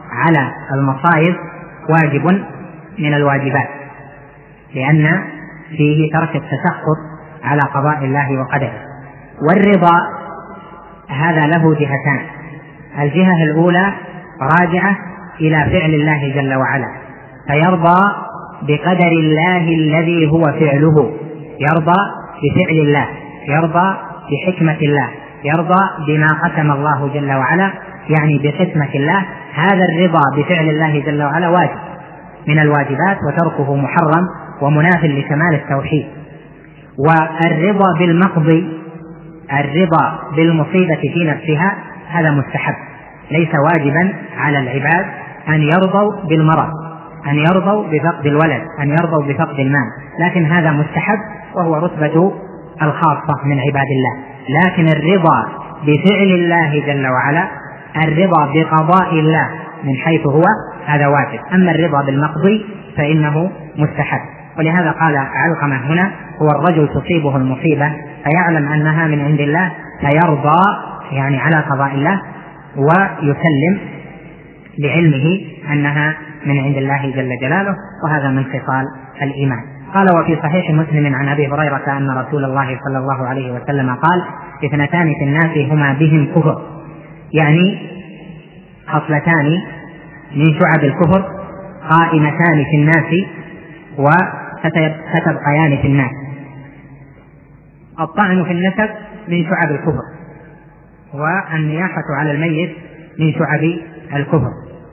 على المصائب واجب من الواجبات، لأن فيه ترك التسخط على قضاء الله وقدره. والرضا هذا له جهتان: الجهة الأولى راجعة إلى فعل الله جل وعلا، فيرضى بقدر الله الذي هو فعله، يرضى بفعل الله، يرضى بحكمة الله، يرضى بما قسم الله جل وعلا، يعني بقسمة الله. هذا الرضا بفعل الله جل وعلا واجب من الواجبات، وتركه محرم ومناف لكمال التوحيد. والرضا بالمقضي، الرضا بالمصيبة في نفسها، هذا مستحب، ليس واجبا على العباد أن يرضوا بالمرض، أن يرضوا بفقد الولد، أن يرضوا بفقد المال، لكن هذا مستحب وهو رتبة الخاصة من عباد الله. لكن الرضا بفعل الله جل وعلا، الرضا بقضاء الله من حيث هو، هذا واجب. أما الرضا بالمقضي فإنه مستحب. ولهذا قال علقمة هنا: هو الرجل تصيبه المصيبة فيعلم أنها من عند الله فيرضى، يعني على قضاء الله، ويسلم لعلمه أنها من عند الله جل جلاله، وهذا من خصال الإيمان. قال: وفي صحيح مسلم عن أبي هريرة أن رسول الله صلى الله عليه وسلم قال: اثنتان في الناس هما بهم كفر، يعني خصلتان من شعب الكفر قائمتان في الناس وستبقيان في الناس: الطعن في النسب من شعب الكفر، والنياحة على الميت من شعب الكفر.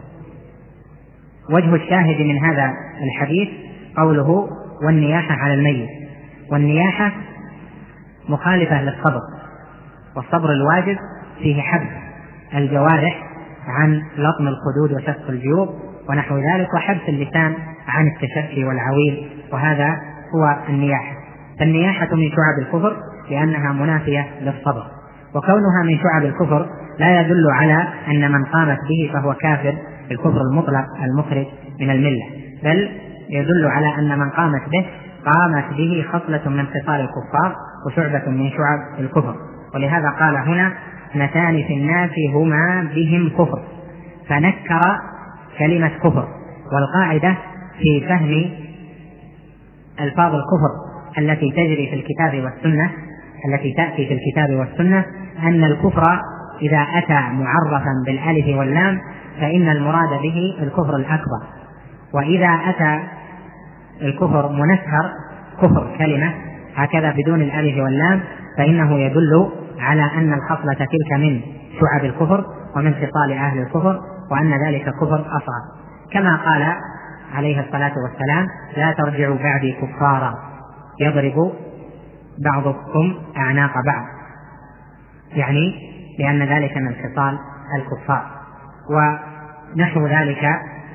وجه الشاهد من هذا الحديث قوله: والنياحة على الميت. والنياحة مخالفة للصبر، والصبر الواجب فيه حبس الجوارح عن لطم الخدود وشق الجيوب ونحو ذلك، وحبس اللسان عن التشفي والعويل، وهذا هو النياحة. فالنياحة من شعب الكفر لأنها منافية للصبر، وكونها من شعب الكفر لا يدل على أن من قامت به فهو كافر بالكفر المطلق المخرج من الملة، بل يدل على أن من قامت به خصلة من خصال الكفار وشعبة من شعب الكفر. ولهذا قال هنا: اثنتان في الناس هما بهم كفر، فنكر كلمة كفر. والقاعدة في فهم ألفاظ الكفر التي تجري في الكتاب والسنة، التي تأتي في الكتاب والسنة، أن الكفر إذا أتى معرفا بالألف واللام فإن المراد به الكفر الأكبر، وإذا أتى الكفر منكر كفر كلمة هكذا بدون الألف واللام فإنه يدل على أن الخصلة تلك من شعب الكفر ومن خصال أهل الكفر، وأن ذلك كفر أصغر، كما قال عليه الصلاة والسلام: لا ترجعوا بعدي كفارا يضرب بعضكم أعناق بعض، يعني لأن ذلك من خصال الكفار. ونحو ذلك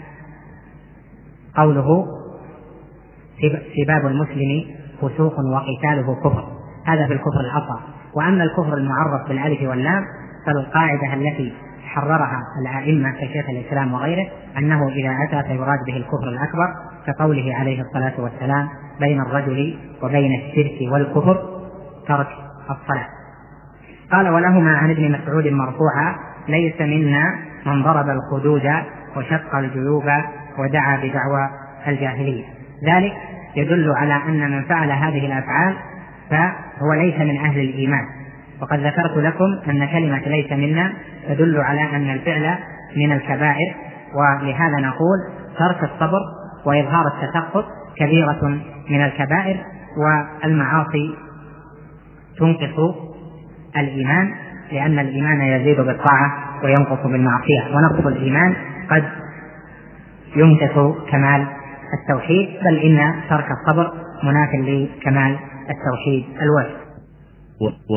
قوله: سباب المسلم فسوق وقتاله كفر، هذا في الكفر الأصغر. وأما الكفر المعرف بالألف واللام فالقاعدة التي حررها الأئمة كشيخ الإسلام وغيره أنه إذا أتى فيراد به الكفر الأكبر، كقوله عليه الصلاة والسلام: بين الرجل وبين الشرك والكفر ترك الصلاة. قال: ولهما عن ابن مسعود مرفوعا: ليس منا من ضرب الخدود وشق الجيوب ودعا بدعوى الجاهلية. ذلك يدل على أن من فعل هذه الأفعال فهو ليس من أهل الإيمان. وقد ذكرت لكم أن كلمة ليس منا تدل على أن الفعل من الكبائر، ولهذا نقول ترك الصبر وإظهار التسخط كبيرة من الكبائر، والمعاصي تنقص الإيمان، لأن الإيمان يزيد بالطاعة وينقص بالمعصية، ونقص الإيمان قد ينقص كمال التوحيد، بل إن ترك الصبر مناف لكمال التوحيد الواجب.